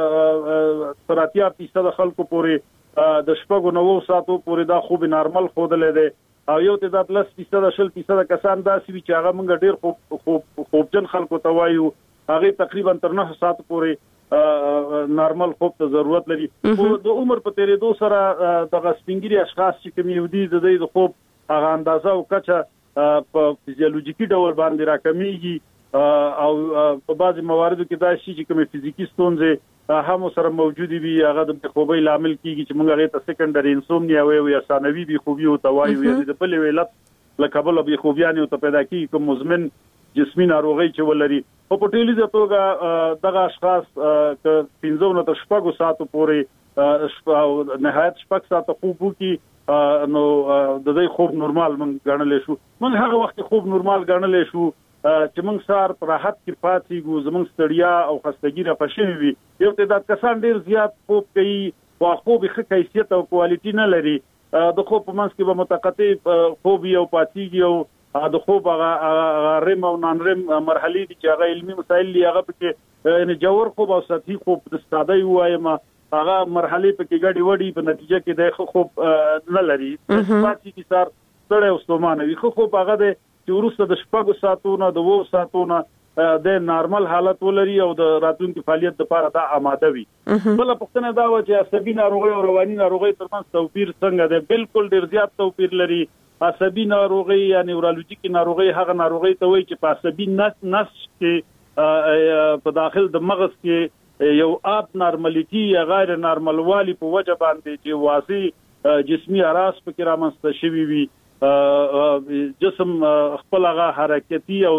30% خلکو پورې د شپږو 9 ساعتو پورې دا خوب نارمل خودلې ده او یو تعداد 10% کسان داسې وي چې هغه موږ ډیر خوبجن خلکو ته وایو هغه تقریبا تر 9 ساعت پورې نارمل خوب ته ضرورت لري او د عمر په تیریدو سره د غسپنګری اشخاص چې کوم یو دي د خوب هغه اندازه او کچه په فزیولوژیکي ډول باندې راکمیږي او په بعضي مواردو کې دا شي چې کوم فزیکی ستونزې هم سره موجود وي هغه د خوبۍ لامل کیږي چې موږ هغه ته سیکنډري انسومنیا یا ثانوي بي خوبي او توایو یا د بل ویلت لکه بل بي خوبيان او ته پیدا کیږي کوم مزمن جسمي ناروغي چې ولري په پټیلیزه توګه دغه اشخاص ک 15 تر 16 ساعتو پورې نهایت 6 ساعت خوب وکي نو د دې خوب نورمال موږ غنلې شو موږ هغه وخت خوب نورمال غنلې شو چې موږ سار پر راحت کې پاتې ګو زموږ ستړیا او خستګي را پښې وي یو تعداد کسان ډیر زیات خوب کوي او خوب ښه کیفیت او کوالټي نه لري د خوب په منځ کې به متقطع خوب یو پاتېږي او د خوب هغه رم او نان رم مرحلې دي چې هغه علمي مسایل دي هغه پکې یعنی جوور خوب او سطحي خوب د ساده وایم هغه مرحلې پکې ګډي وډي په نتیجه کې د خوب نه لري پاتې کی سار ستړی او ستومانه وي خوب هغه د چې ورسته د شپږو ساعتونو د 2 ساعتونو د نارمل حالت ولري او د راتلونکي فعالیت لپاره دا آماده وي بل پښتنه دا و چې عصبي ناروغي او رواني ناروغي ترمنځ توپیر څنګه دی بالکل ډیر زیات توپیر لري عصبي ناروغي یا نیورولوژیکي ناروغي هغه ناروغي ته وایي چې په عصبي نس کې په داخل د مغز کې یو اب نارماليتي یا غیر نارملوالي په وجه باندې چې واضح جسمي اراس پکې رامنځته شوي وي جسم خپل هغه حرکتي او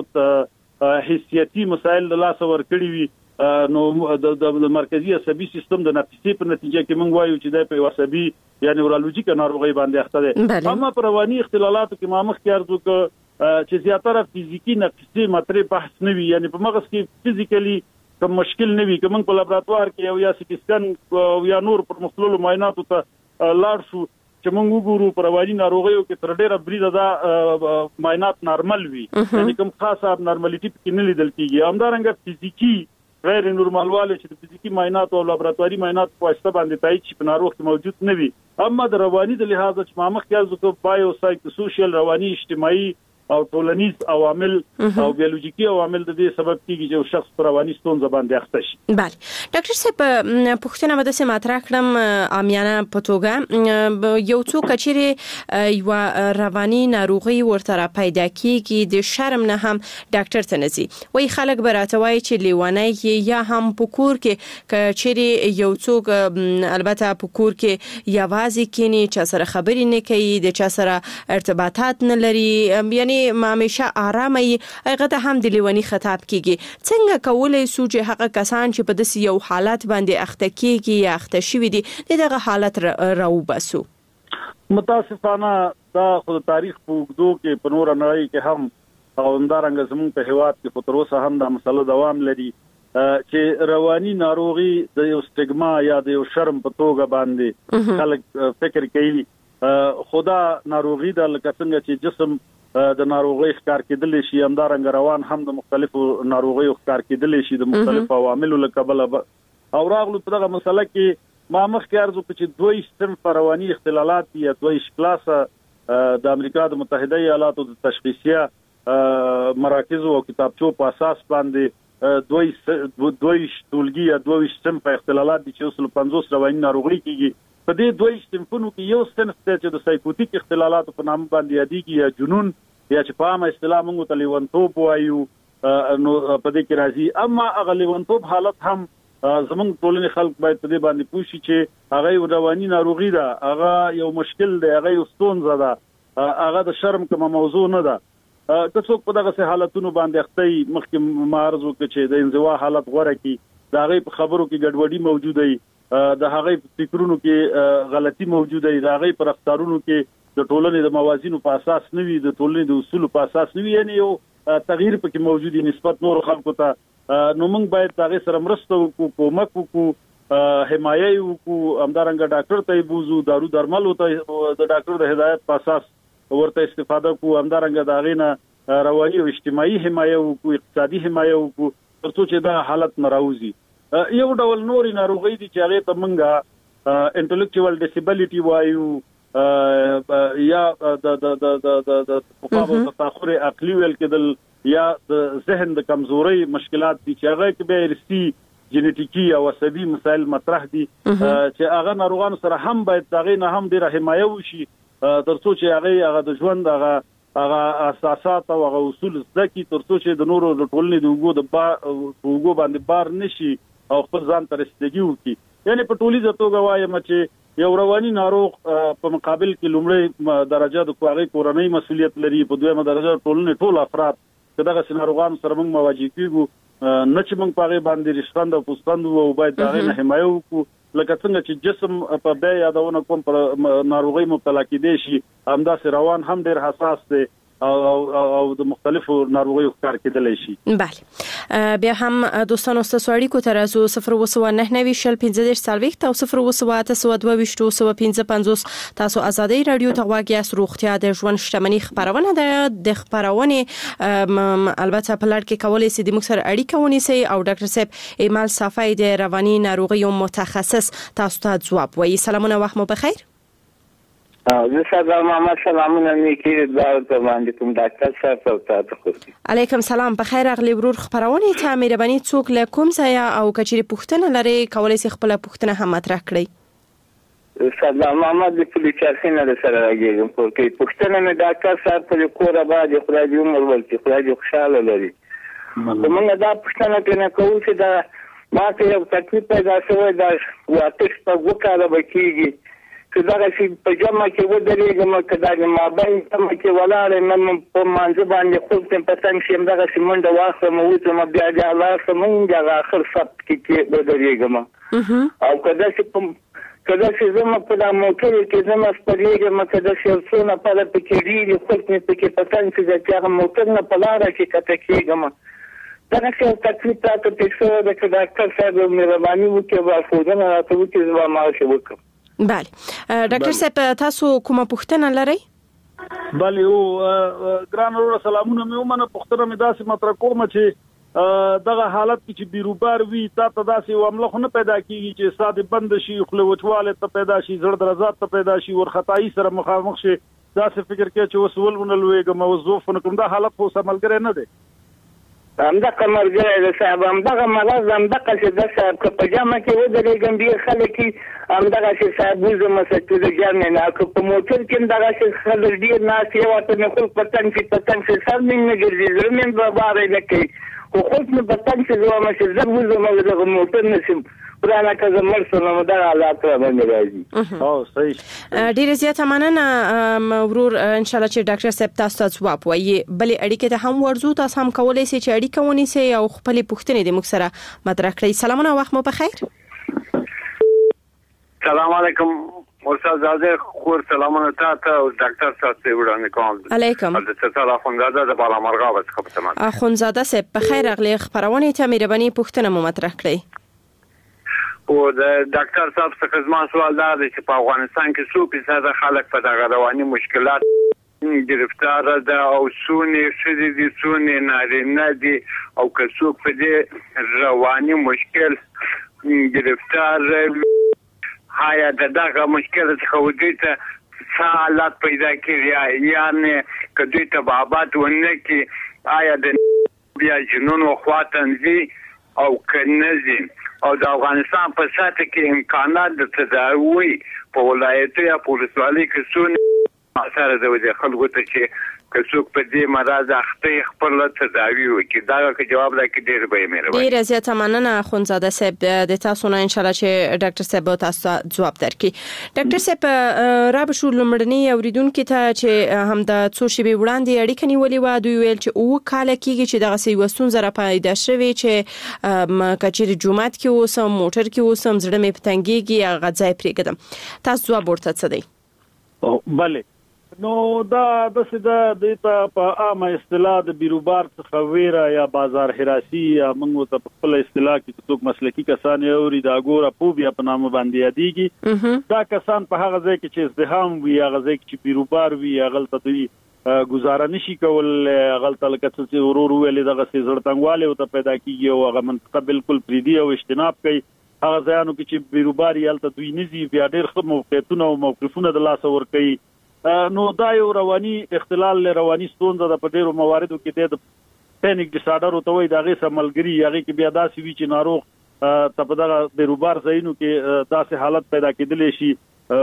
حسيتي مسائل د لاس ور کړی وي نو د مرکزي عصبي سیستم د نقصې په نتیجه کې موږ وایو چې د عصبي یا نیورولوژیک ناروغي باندې اخته ده اما پر رواني اختلالاتو کې ما مخکې عرض وکړ چې زیاتره فزیکی نقصې مطرح بحث نه وي یعنی په مغز کې فزیکلی کوم مشکل نه وي کوم په لابراتوار کې یا سټي سکن یا نور پر مختلفو معایناتو ته لاړ شو چې موږ وګورو پر رواني ناروغیو کې تر ډیره بریده دا معاینات نارمل وي یعنی کوم خاصه نارمالټي کې نه لیدل کیږي همدارنګه فزیکی غیر نورمالواله چې د فزیکی معاینات او لابراتواري معاینات په واسطه باندې تایید شي په ناروغ کې موجود نه وي اما د رواني د لحاظ چې مامخ کې ځکه بایو سایکو سوشل رواني اجتماعي او ټولنیز عوامل او بیولوژیکي عوامل د دې سبب کیږي چې شخص پر رواني ستونزه باندې اخته شي. بله ډاکټر صاحب پوښتنه به داسې مطرح کړم عامیانه په توګه یو څوک چې یو رواني ناروغي ورته پیدا کیږي د شرم نه هم ډاکټر ته نزي وای خلک به راته وایي چې لیوانه یا هم په کور کې چې یو څوک البته په کور کې یوازې کینی چې سره خبرې نه کوي د چا سره ارتباطات نه لري یعنی همیشه آرامه هغه ته هم د لیونی خطاب کیږي څنګه کولای سو چې هغه کسان چې په داسې یو حالت باندې اخته کیږي یا اخته شوی دي دغه حالت راوباسو؟ متاسفانه دا خو تاریخ په وګړو کې په نور نړۍ کې هم او همدارنګه زموږ په هیواد کې په تر اوسه هم دا مسله دوام لري چې رواني ناروغي د یو سټیګما یا د یو شرم په توګه باندې خلک فکر کوي خدا ناروغي د لکه څنګه چې جسم د ناروغي ښکار کېدل شي همدارنګه روان هم د مختلفو ناروغیو ښکار کېدل شي د مختلفو عواملو له کبله او راغلو په دغه مسله کې ما مخکې عرض وکړ چې دوی صنف رواني اختلالات یا دوی کلاسه د امریکا د متحده ایالاتو د تشخیصیه مراکز او کتابچو په اساس باندې دوی ټولګي یا دوی صنف اختلالات دي چې 50 رواني ناروغي کیږي په دې دوی صنفونو کې یو صنف چې د سایکوټیک اختلالات په نام باندې یادېږي یا جنون یا چې په عامه اصطلاح موږ ته لیونتوب وایو نو په دې کې راځي اما هغه لیونتوب حالت هم زموږ ټولنې خلک باید په دې باندې پوه شي چې هغه رواني ناروغي ده هغه یو مشکل دی هغه یو ستونزه ده هغه د شرم کومه موضوع نه ده که څوک په دغه حالتونو باندې اخته مخکې معرض وکړي چې د انزوا حالت غوړه کی دا غي په خبرو کې ګډوډي موجوده وي د هغه فکرونو کې غلطي موجوده وي دا غي پر رفتارونو کې د ټولنې د موازینو په اساس نه وي د ټولنې د اصولو په اساس نه وي یعنی یو تغییر پکې موجودي نسبت نور خلکو ته نو موږ باید هغه سره مرسته وکړو کومک وکړو حمایه وکړو همدارنګه ډاکټر ته بوزو دارو درمل ته د ډاکټر د هدایت په اساس ورته استفاده کوو همدارنګه دا غینه رواني او اجتماعي حمایه وکړو اقتصادي حمایه وکړو ترڅو چې دا حالت ناراوزي یو ډول نوري ناروغي دي چې هغه ته منګه انټلیکچوال ډیسیبিলিټي وایو یا د په تاخر عقلي ویل کېدل یا د ذهن د کمزوري مشکلات دي چې هغه کې به رسي جنټیکي او عصبي مسایل مطرح دي چې هغه ناروغانو سره هم باید دغه نه هم ډیره حمایه وشي ترڅو چې هغه د ژوند هغه اساسات او هغه اصول زده کی ترڅو چې د نورو د ټولنې د وګړو باندې بار نشي او خپل ځان ته رسیدګي وکړي یعنی په ټولیزه توګه وایم چې یو رواني ناروغ په مقابل کې لومړی درجه د هغه کورنۍ مسؤلیت لري په دویمه درجه ټولنې ټول افراد دغه ناروغانو سره موږ مواجه کیږو نه چې موږ په باندې رښتند او پوستند او باید دغه نه حمایه وکړو لکه څنګه چې جسم په بیا یادونه کوم پر ناروغي مبتلا کېدې شي همداسې روان هم ډېر حساس دی او د مختلفو ناروغیو ښکار کېدلی شي. بله بیا هم دوستانو ستاسو اړیکو ته راځو 029901540 او 02822 تاسو ازادي رادیو ته غواړئ یاست روغتیا د ژوند شتمنۍ خبرونه د خبرونه البته په لړ کې کولای شي د موږ سره اړیکه ونیسي او ډاکټر صاحب ایمال صافی د رواني ناروغیو متخصص تاسو ته ځواب وایي. سلامونه وخت مو بخیر. زه سلام محمد سلامونه نیکی دا باندې کوم ډاکټر صاحب ته خوشي. علیکم سلام بخیر اغلی ورور خبرونه ته مهرباني څوک له کوم ځای او کچري پوښتنه لري کولای شي خپل پوښتنه هم مطرح کړئ. سلام محمد د پولیسینه سره راګم په پوښتنه مې ډاکټر صاحب په کور باندې خدای دې عمر ورکړي خدای دې خوشاله لري. موږ دا پوښتنه کنه کوو چې دا ما ته یو تکلیف پیدا شوی دا واټس په وکاله بکیږي که دا چې په جمع کې ودرېږم که دا ما باندې جمع کې ولاړ مې په مانځ باندې خپل ټیم په څنګه شم دغه سیمونډ واخلم او ته بیا د الله سمون د اخر سب کې ودرېږم او کله چې زما په د موټر کې زما سپریږم کله چې څونه په پکې ډیری خپل کې په څنګه چې هغه موټر نه په لار کې کته کېږم دا څه تکلیف تاسو ته څه د ډاکټر صاحب مهرباني وکړئ او فوجن راته وکړئ زما معاش وکړم. بله ډاکټر صاحب تاسو کومه پوښتنه لرئ؟ بله او ګران ورور سلامونه مې ومنه پوښتنه مې داسې مطرح کوم چې دغه حالت کې چې بیروبار وي تاسو داسې عمله خو نه پیدا کیږي چې ساده بند شي خو وچواله ته پیدا شي زړه درزات ته پیدا شي ورخطایي سره مخامخ شي دا څه فکر کې چې وسول ونلويګم او زوفن کوم دا حالت خو سملګری نه دی همدا کمرګری د صاحب همدا مرز همدا چې د صاحب په جامه کې ودرېږم بیا خلک همدا چې صاحب وزه مسجد د جامع نه په موټر کې همدا چې خلک ډیر ناس یو ته خپل پتنګ چې سر نه ګرځي زمين به بارې نه کوي خو خپل پتنګ چې زما مسجد د وزه مګر موټر نشم پرانا که مرسونه مدا حالات باندې راځي او صحیح ډیر زیات مننه ورور ان شاء الله چې ډاکټر صاحب تاسو ته جواب وایي بلې اړیکه ته هم ورزو تاسو هم کولای شئ چې اړیکه ونیسئ او خپل پوښتنې د موږ سره مطرح کړئ سلامونه وخت مو بخیر سلام علیکم مرسل زاده خور سلامونه تاسو او ډاکټر صاحب ته وړاندې کوم علیکم حضرت تعالی اخوندزاده د بالا مرغا وسخه په تمام اخوندزاده صاحب بخیر اغلی خبرونه ته مهرباني پوښتنه مو مطرح کړئ او د ډاکټر صاحب څخه زما سوال دا دی چې په افغانستان کې څو فیصد خلک په دغه رواني مشکلات گرفتار ده او څونه شدي دي څونه نارینه دي او که څوک په دې رواني مشکل گرفتار هایا دغه مشکل څخه ودی ته حالات پیدا کړي یعنی که دوی ته بابات ونه کې آیا د بیا جنون او خواتنځي او کنزي او د افغانستان په ساته کې امکانات د تداوی په ولایتي یا په ولسوالۍ کې څونه اثر د خلکو ته چې که څوک په دې مرز اخته خپل تداوی وکړي دا که جواب راکړي ډېر به مهرباني ډېر زیات مننه اخوندزاده صاحب د تاسو نه ان شاء الله چې ډاکټر صاحب تاسو جواب درکړي ډاکټر صاحب را به شو لمړنی اوریدونکو ته چې هم د څو شی وړاندې اړیکه نیولې و دوی ویل چې او کال کېږي چې دغه سی وسون زره پیدا شوی چې کچېری جمعات کې اوسم موټر کې اوسم زړه مې پتنګيږي غځای پرېږدم تاسو جواب ورته څه دی او bale نو دا د ته په عامه اصطلاح د بیروبار څخه ویره یا بازار حراسي یا موږ ته په خپل اصطلاح کې څوک مسلکی کسان اوري دا ګوره پوبیا په نامه باندې یادېږي دا کسان په هغه ځای کې چې ازدحام وي هغه ځای کې چې بیروبار وي هغه ته دوی گزاره نشي کول هغه ته لکه چې ورور ویل دغه زړتنګواله او ته پیدا کیږي او هغه منطقه بالکل پریدي او اجتناب کوي هغه ځایانو کې چې بیروبار یې الته دوی نزي بیا ډېر ښه موقعیتونه او موقفونه د لاس ور کوي نو دا یو رواني اختلال له رواني ستونزه د پډېرو مواردو کې د پینیک ډیسارډر او ته وایي دا غي سملګری هغه کې بیا داسې وی چې ناروغ ته په دغه بیروبار ځایونو کې داسې حالت پیدا کېدلی شي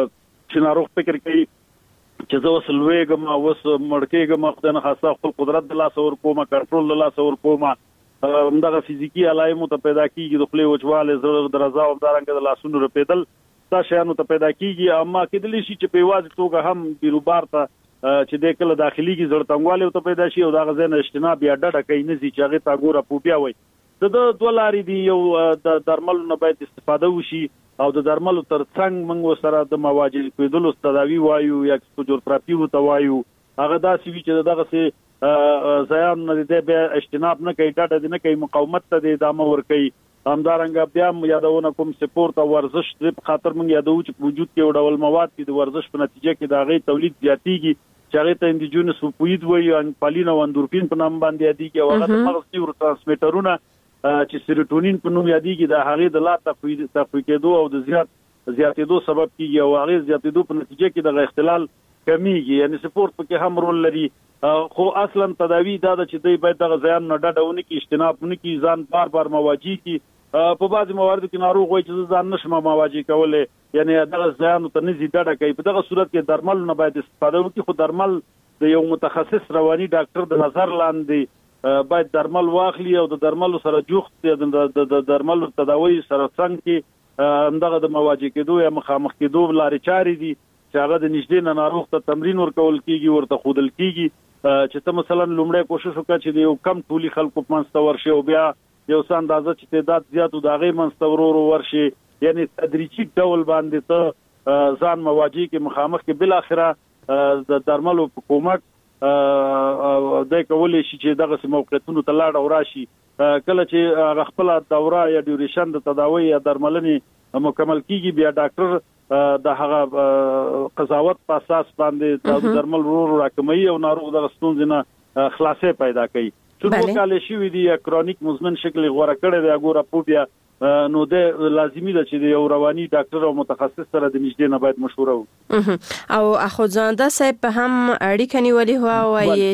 چې ناروغ فکر کوي چې زه اوس لویږم او اوس مړ کېږم خدای نه خاصه خپل قدرت د لاس ور کومه کنټرول د لاس ور کومه دغه فزیکی علایمو ته پیدا کیږي د خپل وچواله زړه درزا او دارنګ د لاسونو رپیدل دا شیانو ته پیدا کیږي اما کېدلی شي چې په واځ توګه هم بیروبار ته چې د کله داخلي کې زړتنګواله ته پیدا شي او دا غزه نه اجتناب یا ډډه کوي نزي چې هغه تا ګوره پوبیا وي د دوه لارې دی یو د درمل نه باید استفاده وشي او د درمل ترڅنګ موږ سره د مواجهه کېدلو تداوی وایو یا اکسپوجر ته وایو هغه داسې وی چې دغه سه زیان نه دی به اجتناب نه کوي ډډه نه کوي مقاومت ته د ادامه ور کوي همدارنګه بیا یادونه کوم سپورت او ورزش د خاطر موږ یادو چې وجود کې وړول مواد کې د ورزش په نتیجه کې د غي تولید زیاتیږي چې هغه ته اندوجینس اوپوید وایي ان پالین او اندورفین په نام باندې یادیږي او هغه د مغز نیورو ترانسمیټرونه چې سیروټونین په نوم یادیږي د هغه د لا تفویض کېدو او د زیاتېدو سبب کیږي او هغه زیاتېدو په نتیجه کې د اختلال کمیږي یعنی سپورت په کې هم رول لري خو اصلا تداوی دا چې دوی باید د ځان نه ډډهونه کې اجتناب نه کې ځان بار مواجه کی په بعضي مواردو کې ناروغ وایي چې ځان نشم مواجه کولای یعنی دغه ځان ته نزي ډډه کوي په دغه صورت کې درمل نه باید استفاده وکړي خو درمل د یو متخصص رواني ډاکټر د نظر لاندې باید درمل واخلي او د درمل سره جوخت د درمل تداوی سره څنګه کې دغه د مواجه کېدو یا مخامخ کېدو لارې چارې دي چې هغه د نږدې ناروغ ته تمرین ورکول کیږي ورته خودل کیږي چې ته مثلا لومړی کوشش وکړه چې یو کم ټولي خلکو په منځ ته ورشي او بیا یو څه اندازه چې تعداد زیاتو د هغې منځ ته ورو ورشي یعنی تدریجي ډول باندې ته ځان مواجه کې مخامخ کې بالاخره د درملو په کومک د کولی شي چې دغه موقعیتونو ته لاړ او راشي کله چې خپل دوره یا ډیوریشن د تداوی یا درملنې مکمل کیږي بیا ډاکټر د هغه قضاوت په اساس باندې د درمل ورو راکمي او ناروغ د ستونزې نه خلاصې پیدا کوي څو کال شي وی دی کرونیک مزمن شکل غوړه کړي د اګوره پوبیا نو د لازمي ده چې یو رواني ډاکټر او متخصص سره د نږدې نه باید مشوره وکړي. او اخوزانده صاحب هم اړیکه نیولې هو وایي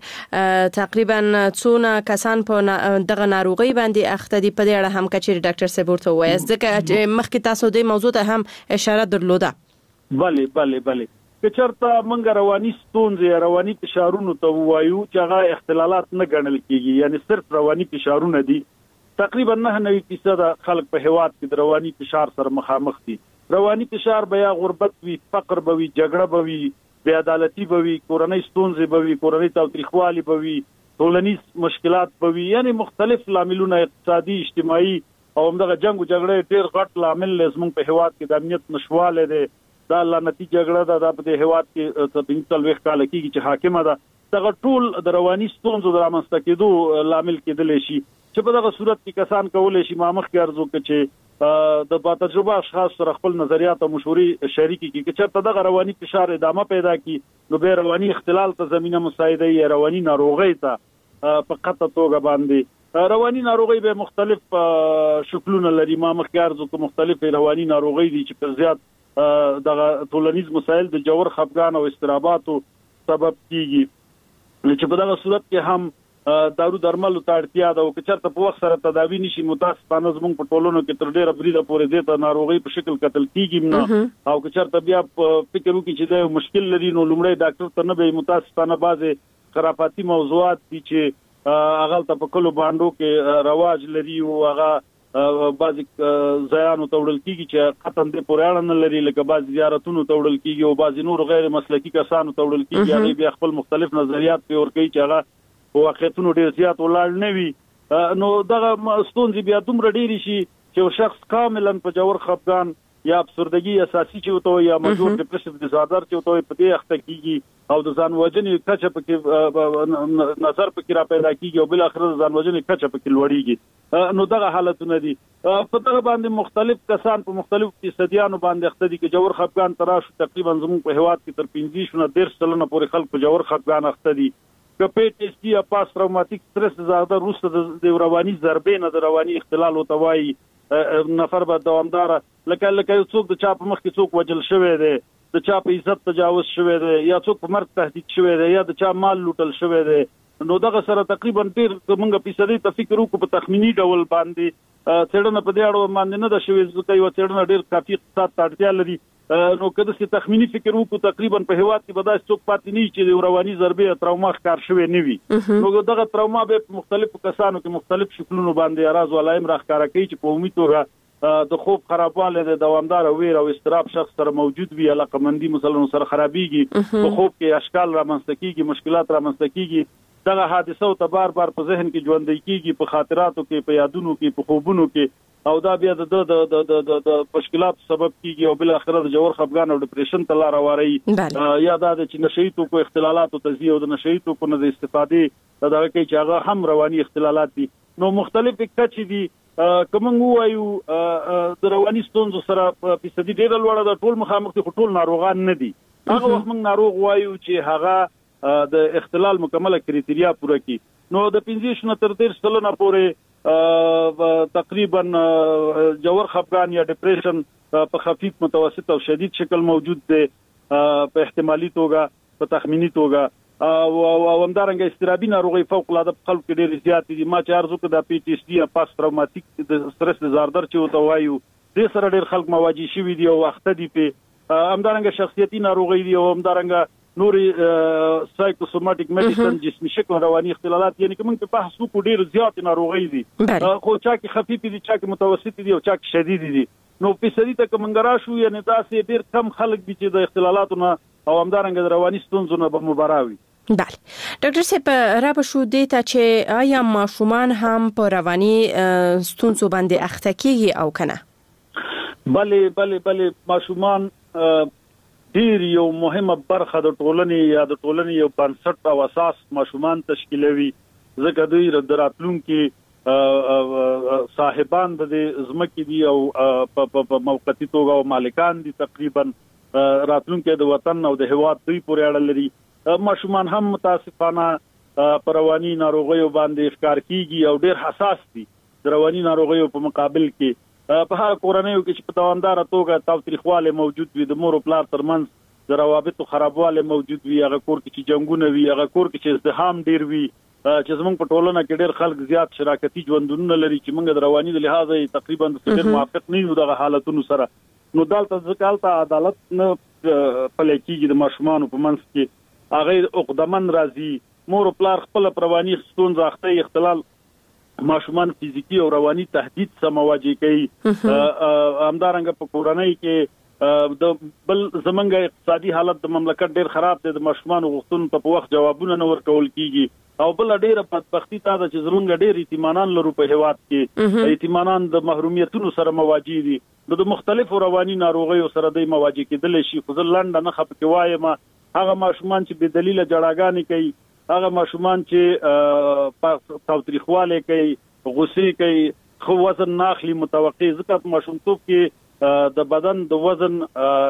چې تقریبا څونه کسان په دغه ناروغي باندې اخته دي، په دې اړه هم کچېر ډاکټر صاحب ورته وایي ځکه چې مخکې تاسو د موضوع ته هم اشاره درلوده. بله که چېرته موږ رواني ستونزې رواني فشارونو ته وایو چې هغه اختلالات نه ګڼل کېږي، یعنی صرف رواني فشارونه دي. تقریبا 99% خلک په هیواد کې د رواني فشار سره مخامخ دي. رواني فشار به یا غربت وي، فقر به وي، جګړه به وي، بې عدالتي به وي، کورنۍ ستونزې به وي، کورنۍ تاوتریخوالي به وي، ټولنیز مشکلات به وي، یعنی مختلف لاملونه اقتصادي اجتماعي او همدغه جنگ او جګړې ډېر غټ لامل زموږ په هیواد کې د امنیت نشواله دی. دا لعنتي جګړه ده په هیواد کې 45 کال کېږي چې حاکمه ده. دغه ټول د رواني ستونزو د رامنځته کېدو لامل کېدلی شي چې په دغه صورت کې کسان کولی شي ما مخکې عرض وکړه چې د با تجربه اشخاص سره خپل نظریات او مشورې شریکې کړي. که چېرته دغه رواني فشار ادامه پیدا کړي نو بیا رواني اختلال ته زمینه مساعده یا رواني ناروغۍ ته په قطع توګه باندې رواني ناروغۍ به مختلف شکلونه لري. ما مخکې عرض وکړه مختلف رواني ناروغۍ دي چې په زیات دغه ټولنیز مسایل د جوړ خفګان او استراباتو سبب کیږي، چې په دغه صورت کې هم دارو درملو ته اړتیا ده او که چېرته په وخت سره تداوی نشي متاسفانه زموږ په ټولنو کې تر ډېره بریده پورې دې ته ناروغۍ په شکل کتل کېږي نه. او که چېرته بیا فکر وکړي چې دا مشکل لري نو لومړی ډاکټر ته نه به متاسفانه بعضې خرافاتي موضوعات دي چې هغه ته په کلو بانډو کې رواج لري او هغه بعضې ځایانو ته وړل کېږي چې قطعا دې پورې اړه نه لري، لکه بعضې زیارتونو ته وړل کېږي او بعضې نور غیر مسلکي کسانو ته وړل کېږي. هغوی بیا خپل مختلف نظریات پرې ورکوي چې هغه په واقعیتونو ډېر زیات ولاړ نه وي. نو دغه ستونزې بیا دومره ډېرې شي چې یو شخص کاملا په جوړ خفګان یا افسردګي اساسي چې وته یا مجبور ډیپریشن ډیزاردر چې وته په دې اخته کیږي او د ځان وژنې کچه پکې نظر پکې را پیدا کیږي او بل اخر د ځان وژنې کچه پکې لوړیږي. نو دغه حالتونه دي. په دغه باندې مختلف کسان په مختلف فیصدیانو باندې اخته دي چې جوړ خفګان تراشو تقریبا زموږ په هیواد کې تر 15% پورې خلک په جوړ خفګان اخته دي. که PTSD یا پاست تروماتیک سترس ډیزاردر وروسته د رواني ضربې نه د رواني اختلال ورته وایي نفر به دوامداره لکه یو څوک د چا په مخ کې څوک وجل شوی دی، د چا په عزت تجاوز شوی دی، یا څوک په مرګ تهدید شوی دی، یا د چا مال لوټل شوی دی. نو دغه سره تقریبا ډېر موږ فیصدي ته فکر وکړو په تخمینی ډول باندې څېړنه په دې اړه باندې نه ده شوې ځکه یو څېړنه ډېر کافي اقتصاد ته اړتیا لري. نو که داسې تخمینی فکر وکړو تقریبا په هیواد کې به داسې څوک پاتې نه وي چې د رواني ضربې یا تروما ښکار شوی نه وي. نو دغه تروما به په مختلفو کسانو کې مختلف شکلونو باندې اراز و علایم راښکاره کوي چې په عمومي توګه د خوب خرابوالی د دوامداره ویر او اضطراب شخص سره موجود وي، علاقمندي مثلا سره خرابېږي، په خوب کې اشکال رامنځته کېږي، مشکلات رامنځته کېږي. دغه حادثه ته بار بار په ذهن کې ژوندۍ کېږي، په خاطراتو کې، په یادونو کې، په خوبونو کې، او دا بیا د مشکلاتو سبب کېږي او بل اخر د جوړ خفګان او ډیپریشن ته لار هواروي. یا دا چې نشهیي توکو اختلالاتو ته ځي او د نشهیي توکو نه د استفادې دغه کوي چې هغه هم رواني اختلالات دي. نو مختلف کچې دي. که موږ ووایو د رواني ستونزو سره فیصدي ډېره لوړه ده، ټول مخامخ دي خو ټول ناروغان نه دي. هغه وخت موږ ناروغ وایو چې هغه د اختلال مکمله کریټیریا پوره کړي. نو د 15 نه تر 30 پورې تقریبا جوړ خفګان یا ډیپریشن په خفیف متوسط او شدید شکل موجود دی په احتمالي توګه، په تخمینی توګه. او همدارنګه استرابي ناروغي فوق العاده په خلکو کې ډېرې زیاتې دي. ما چې عرض وکړه د PTSD یا پاست تروماتیک د سترس ډیزاردر چې ورته وایو دې سره ډېر خلک مواجه شوي دي او اخته دي پې. همدارنګه شخصیتي ناروغي دي او همدارنګه نورې سایکوسوماتیک میډیسن جسمي شکل رواني اختلالات، یعنی که موږ په بحث وکړو ډېر زیات ناروغي دي، خو چا کې خفیف دي، چا کې متوسط دي او چا کې شدید دي. نو فیصدي ته که موږ راشو یعنی داسې ډېر کم خلک دي چې د اختلالاتو نه او همدارنګه د رواني ستونزو نه به مبرا وي. بله ډاکټر صاحب را به شو دې ته چې آیا ماشومان هم په رواني ستونزو باندې اخته کېږي او که نه؟ بله ماشومان ډیر یو مهمه برخه د ټولنې یا د ټولنې یو بنسټ او اساس ماشومان تشکیلوي، ځکه دوی د راتلونکي صاحبان د ځمکې دي او په موقتي توګه او مالکان دي. تقریبا راتلونکي د وطن او د هیواد دوی پورې اړه لري. ماشومان هم متاسفانه په رواني ناروغیو باندې ښکار کیږي او ډیر حساس دي. د رواني ناروغیو په مقابل کې په هر کورنیو کې چې په دوامدار توګه تاوتریخواله موجود وي، د مور او پلار ترمنځ د روابطو خرابواله موجود وي، هغه کور کې چې جنگونه وي، هغه کور کې چې ازدحام ډیر وي، چې زمونږ په ټولنه کې ډیر خلک زیات شراکتي ژوندونه لري چې موږ د رواني د لحاظه تقریبا ډیر موافق نه یو دغه حالتونو سره. نو دلته ځکه عدالت نه پلي کېږي د ماشومانو په منځ کې، هغه عقدمن راځي، مور او پلار خپل رواني ستونزې اخته اختلال ماشومان فزیکی او رواني تهدید سره مواجه کوي. همدارنګه په کورنۍ کې د بل زمونږ اقتصادي حالت د مملکت ډیر خراب دی، د ماشومان غوښتنو ته په وخت جوابونه نه ورکول کیږي، او بل ډیره بدبختی تا د چې زمونږ ډیر یتیمانان لرو په هیواد کې، یتیمانان د محرومیتونو سره مواجه دي، د مختلفو رواني ناروغیو سره د مواجه کېدل شي. خو ځلنده نه خپه وایم هغه ماشومان چې بې دلیل جړاګانې کوي، هغه ماشومان چې تاوتریخواله کوي، غصې کوي، خو وزن ناخلی متوقع، ځکه په ماشومتوب کې د بدن د وزن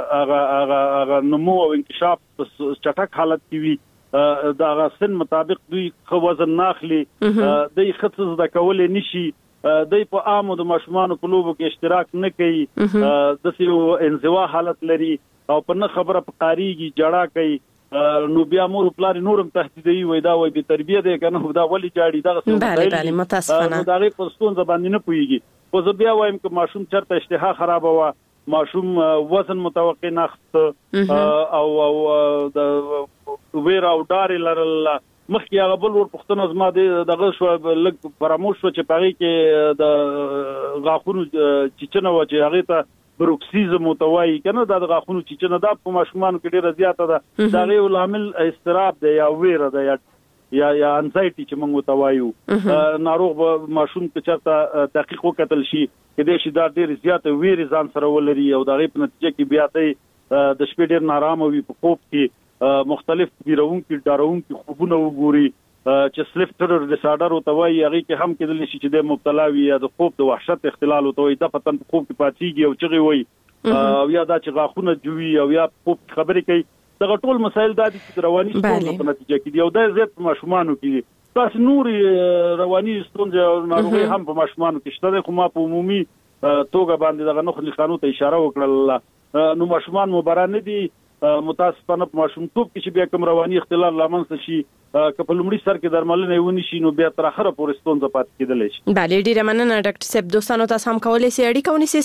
هغه نمو او انکشاف چټک حالت کې وي، دا غسن مطابق دوی خو وزن ناخلی، دوی خصوص د کول نشي، دوی په عامو د ماشومان په لوبو کې اشتراک نه کوي، د سیو انزوا حالت لري، او په نه خبره په قاریږي، جړه کوي. نو بیا مور پلار نورم تهدیدوي، وای دا وای به تربیه دی کنه دا ولی جاړي دا څه بله متاسفانه دا غي پښتون زبان نه پويږي. خو زه بیا وایم چې ماشوم چرته اشتها خراب و، ماشوم وزن متوقع نخت او د ویر او ډار لرل، مخکې هغه بل ور پښتون زما دغه شو لګ فراموش شو چې پاره کې د غاخونو چچنه و چې هغه ته بروکسیزم متوای کنه، دا د غاخونو چچنه دا په ماشومانو کې ډیره زیاته ده، دا غي عامل استراب دی یا ویره ده یا انزایټي چې موږ متوایو. ناروغ ماشوم کې چرته تحقیق وکړل شي کې د شي دا ډیر زیاته ویره ځان سره ولري، او دا غي په نتیجه کې بیا ته د شپې ډیر نارامه وي، په خوب کې مختلف بیرونکي ډارونکي خوبونه وګوري چې سلیپ ټرر ډیسارډر او توای هغه کې هم کېدل شي چې د مبتلا وي یا د خوب د وحشت اختلال او توای د پتن په خوب کې پاتېږي او چغي وي، او یا دا چې غاخونه جوړي او یا خوب خبرې کوي. دا ټول مسایل د رواني ستونزو په نتیجه کې دي، او د زیات ماشومانو کې تاسو نور رواني ستونزې او ناروغي هم په ماشومانو کې شته، خو ما په عمومي توګه باندې دغه نخلي قانون ته اشاره وکړه. نو ماشومان مبارانه دي، متاسفانه په ماشومتوب کې چې بیا کوم رواني اختلال لامل شي که په لومړي سر کې درملنه ونی شي، نو بیا تر اخره پورې ستونزه پاتې کېدلی شي. بله ډیره مننه ډاکټر صاحب. دوستانو تاسو هم کولی شئ اړیکه ونیسئ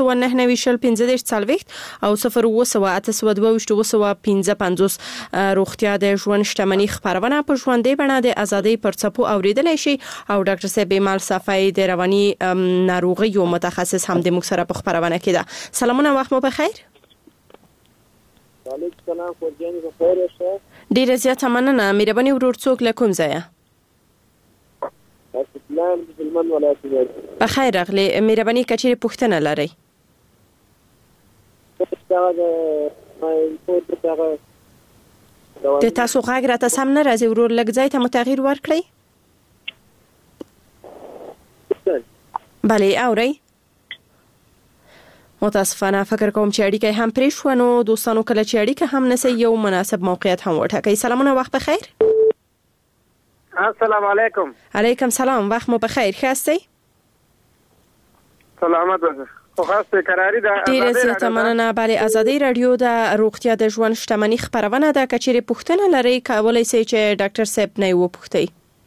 02915 او 02825 روغتیا د ژوند شتمنۍ خبرونه په ژوندۍ بڼه د ازادۍ پر څپو اوریدلی شي، او ډاکټر صاحب ایمال صفای د رواني ناروغیو متخصص هم د موږ سره په خبرونه کې ده. سلامونه، وخت مو بخیر. وعلیکم السلام، ورجاني بخیر اوسه. ډیره زیاته مننه. مهرباني ورور څوک له کوم ځایه؟ اسلام مسلمان ولایت. بخیر راغلی. مهرباني کچېرې پوښتنه لرئ؟ د تاسو غږ راته سم نه راځي ورور، لږ ځای ته مو تغییر ورکړئ. بله اورئ؟ متاسفانه فکر کوم چې اړیکه هم پرې شو. نو دوستانو کله چې اړیکه هم نسي یو مناسب موقعیت هم وټاکئ. سلامونه، وخت بخیر. السلام علیکم. علیکم سلام، وخت مو بخیر. ښه یاستئ؟ سلامت اوسه. خو خاصه قراری ده. ډیره زیاته مننه. بله ازادي رادیو د روغتیا د ژوند شتمنۍ خبرونه ده. کچېرې پوښتنه لرئ کولای شئ چې ډاکټر صاحب نه وپوښتئ.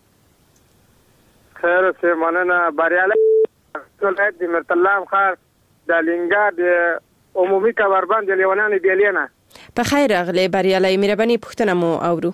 خیر څه مننه. بریاله ولایت د مرتلام خار د لنګا د عمومي کاروبار د لیونانو بیلینا. په خیر راغلی بریالي. مهرباني پوښتنه مو اورو.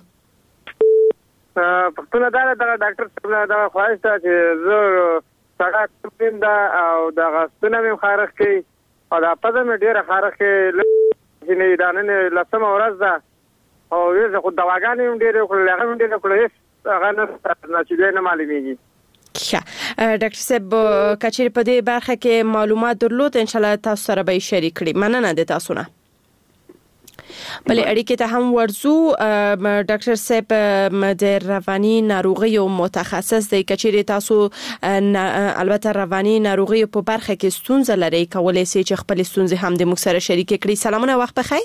پښتون دا ډاکټر صاحب دا خواهش ته چې زه سړک پین دا او دا غستونه مې خارخ کی او دا پزه مې ډیره خارخ کی نه دانه لسمه ورځ ده او یې خو دواګانې ډیره کړل هغه ډیره کړل هغه نه چې نه معلومیږي. ډاکټر صاحب کچېرې په دې برخه کې معلومات درلود ان شاء الله تاسو سره به شریک کړي. مننه د تاسو نه. بلې اړیکې ته هم ورزو. ډاکټر صاحب د رواني ناروغیو متخصص دی. کچېرې تاسو البته رواني ناروغیو په برخه کې ستونزه لرئ کولای شئ چې خپل ستونزې هم د موږ سره شریک کړئ. سلامونه، وخت بخیر.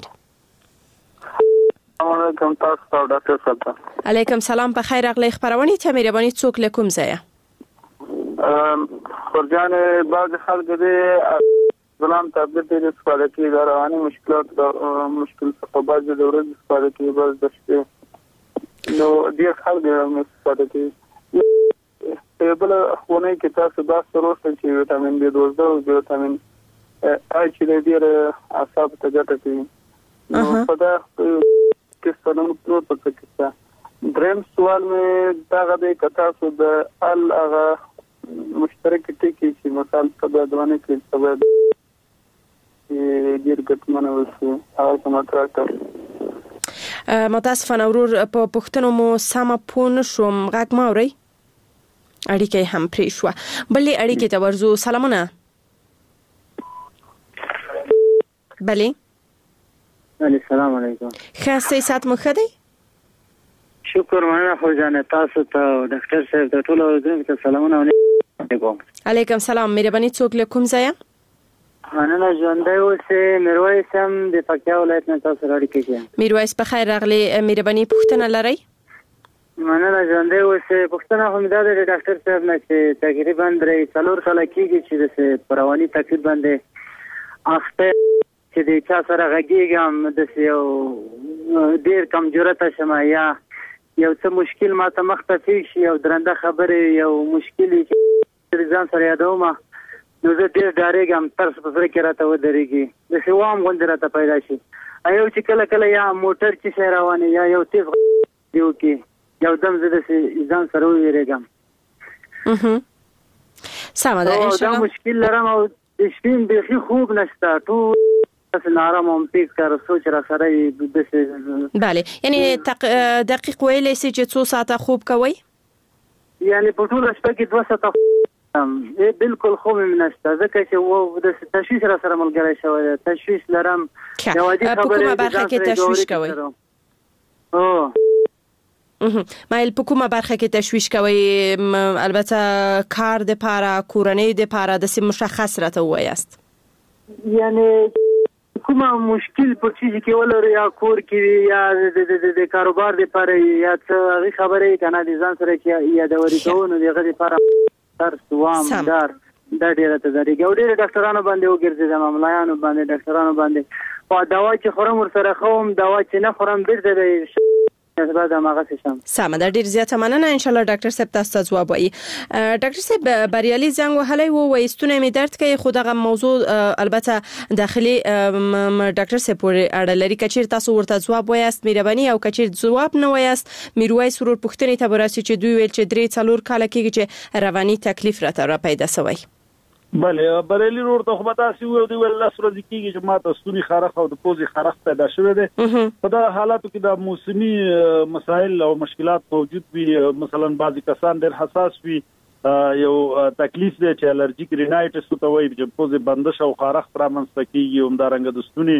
علیکم تاسو ډاکټر صاحب. علیکم سلام، په خیر راغلی. خبرونه ته مهرباني څوک له کوم ځایه؟ خرجان بعض خلک دې غلام تابعیت دې استفاده کوي د رواني مشکلات مشکل څخه بعض د ورځې استفاده کوي بعض د شپې نو ډېر خلک استفاده کوي بل خونه کې تاسو دا سروسته چې وټامین بي 12 او وټامین ای چې ډېر اعصاب ته ګټه کوي نو په دا کې څنګه نو پکې دریم سوال مې دا غوډه کتا سو د ال هغه مشترک ټکی چې مثال په دوانه کې سبا ډیر ګټمنه وسی هغه کومه تراکټ متاسفانه ورور په پښتنو مو سم پون شوم غږ ماوري اړیکې هم پرې شو بلې اړیکې ته ورزو سلامونه بلې السلام علیکم خاصه سات مخدي شکر مننه خو جان تاسو ته ډاکټر صاحب د ټولو ورځې ته سلامونه علیکم علیکم سلام مهرباني څوک له کوم ځای مننه ژوندۍ اوسې میرویس هم د پکتیا ولایت نه تاسو اړیکې کوي میرویس په خیر راغلی مهرباني پوښتنه لرئ مننه ژوندۍ اوسې پوښتنه هم دا د ډاکټر صاحب نه چې تقریبا 3 کال کېږي چې د پرواني تکلیف باندې اخته چې د چا سره غږیږم د یو ډیر کمزورته شمه یا یو څه مشکل ما ته مخته شي او درنده خبره یو مشکل چې ځان سره یادوم نو زه ډیر ډارېږم ترس په سره کې راته ودرېږي د سوام غوند راته پیدا شي ایو چې کله کله یا موټر چې روانه یا یو تیز دیو کې یو دم زه د ځان سره ویریږم سم ده ان شاء الله دا مشکل لرم او شپې به خوب نشته ټول نارم هم فکر کار سوچ را سره بله یعنی دقیق ویلې چې 2 ساعته خوب کوي یعنی په ټول شپه کې 2 ساعته بالکل خوب نشته ځکه چې و د تشویش را سره ملګری شوی تشویش لرم یو دي خبره په کومه برخه کې تشویش کوي مایل په کومه برخه کې تشویش کوي البته کار د پاره کورنۍ د پاره د مشخص راته وایست یعنی کومه مشکل په چیز کې ولر یا کور کې یا د کاروبار لپاره یا څه خبره کنه د ځان سره کې یا د ورېدونو دغه لپاره تر سوام دار د ډیره ته ځي ګوډې ډاکټرانو باندې وګرځي د ماملایانو باندې ډاکټرانو باندې په دوا چې خورم ور سره خوم دوا چې نه خورم بیرته د نسبت ماغه سم سم ده ډیر زیاته مننه ان شاء الله ډاکټر صاحب تاسو ځواب وایي ډاکټر صاحب بریالي زنګ وهلای وو وایستونه می درد کوي خو دغه موضوع البته داخلي ډاکټر صاحب پورې اړه لري کچیر تاسو ورته ځواب وایست مهرباني او کچیر ځواب نه وایست میرویس ورور پښتنې ته براسي چې دوی ویل چې 3 کال کېږي چې رواني تکلیف را پیدا شوی بله بریالي ورور ته خو تاسو ویل دی ول لاسره کېږي چې ماته ستوني خارخ او د پوزي خارخ پیدا شوه دي په دا حالاتو کې د موسمي مسائل او مشکلات موجود وي مثلا بعضی کسان ډېر حساس وي یو تکلیف دی چې الرجیک رینایټس ته وایي چې پوزي بندش او خارخ رامنځته کېږي همدارنګه د ستوني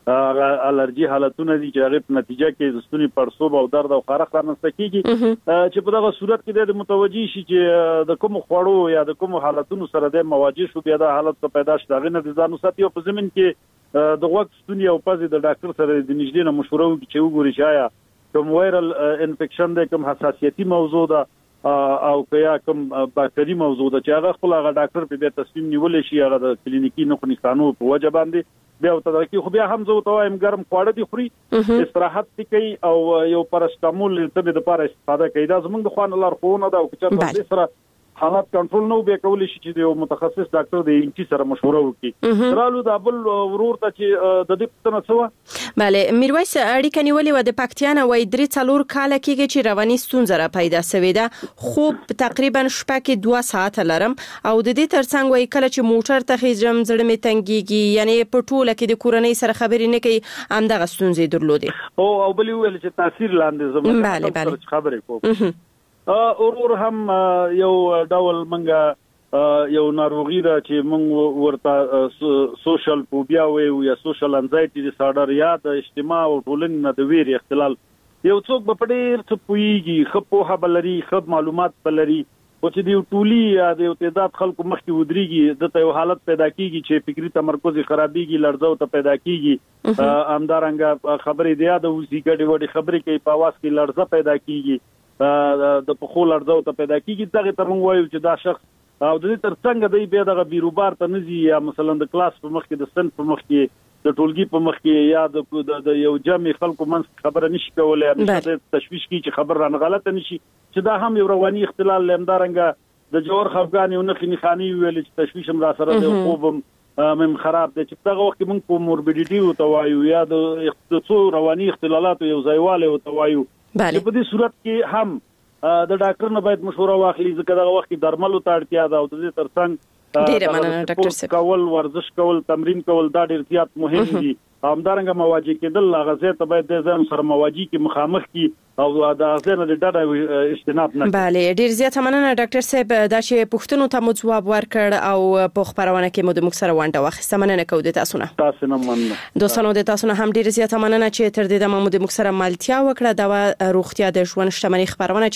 الرجی حالتونه دي چې هغه په نتیجه کې د ستوني پړسوب او درد او خارخ رامنځته کېږي چې په دغه صورت کې د متوجي شي چې د کوم خوړو یا د کوم حالتونو سره د مواجه شو بیا د حالت په پیدا شته غنه د ځانو ساتي او په زمين کې د وخت ستوني او پزې د ډاکټر سره د نږدې نه مشوره وکړي چې وګوري چې آیا کوم وایرل انفیکشن د کوم حساسیتي موضوع ده او کیا کوم باکتری موضوع ده چې هغه خپل هغه ډاکټر په تصمیم نیول شي هغه د کلینیکی نقصانو په وجه باندې بیا ته درکې خو بیا هم زه وایم ګرم خواړه دي خوري استراحت کوي او یو پاراسټامول ته د لپاره استفاده کوي دا زموږ د خوانه لارښوونه ده او چې تاسو سره حالات کنټرول نو به کولای شي چې یو متخصص ډاکټر د انټي سره مشوره وکړي درالو د بل ورور ته چې د دې پتنه سوا bale میرویس اړیکه نیولې و د پکتیانه وای 3 کال کېږي چې رواني ستونزه را پیدا شوې ده خو تقریبا شپه کې 2 ساعت لرم او د دې ترڅنګ وای کله چې موټر ته خېجم زړه می تنګيږي یعنی په ټوله کې د کورنۍ سره خبرې نه کوي همدغه ستونزې درلودې او بل ویل چې تاثیر لاندې زموږ خبرې کوم اورور هم یو ډول منګه یو ناروغي ده چې موږ ورته سوشل فوبیا وایو یا سوشل انزایټي ډیسارډر یا د اجتماع او ټولنې نه د ویرې اختلال یو څوک په ډېر څه پويږي خپو خبرلري خپ معلومات بلري او چې دی ټولي یا د تعداد خلکو مخکې ودرېږي دته یو حالت پیدا کیږي چې فکری تمرکز خرابېږي لړزاو ته پیدا کیږي امدارنګ خبرې دی د وزي ګډي وډي خبرې کوي په आवाज کې لړزه پیدا کیږي د پخول لړزاو ته پیدا کیږي دغه ته موږ وایو چې دا شخص او د دې ترڅنګ د بیا د بیروبار ته نزي یا مثلا د کلاس په مخ کې د سن په مخ کې د ټولګي په مخ کې یا د یو جمع خلکو منځ خبره نشي کولای د تشویش کی چې خبر رانه غلطه نشي چې دا هم یو رواني اختلال لمدارنګ د جوړ خفګان یو نخې نخانی ویل چې تشویش هم را سره د خوبم مم خراب دي چې دغه وخت موږ په موربیډیټي او توایو یا د څو رواني اختلالات یو ځایواله او توایو په دې صورت کې هم د ډاکټر نه باید مشوره واخلي ځکه دغه وخت درمل ته اړتیا ده او د دې ترڅنګ ډیره مننه ډاکټر صاحب کول ورزش کول تمرین کول دا ډیر زیات مهم دي همدارنګه مواجه کېدل غزه ته باید د ځان سره مواجه کې مخامخ کی او د غزه نه ډډه اجتناب نه بله ډیر زیات مننه ډاکټر صاحب دا چې پوښتنو ته مو جواب ورکړ او په خبرونه کې مو د موږ سره وانټه واخیسته مننه کوم د تاسو نه مننه دوستانو د تاسو نه هم ډیر زیات مننه چې تر دې د موږ سره مالتیا وکړه د روغتیا د ژوند شتمنۍ خبرونه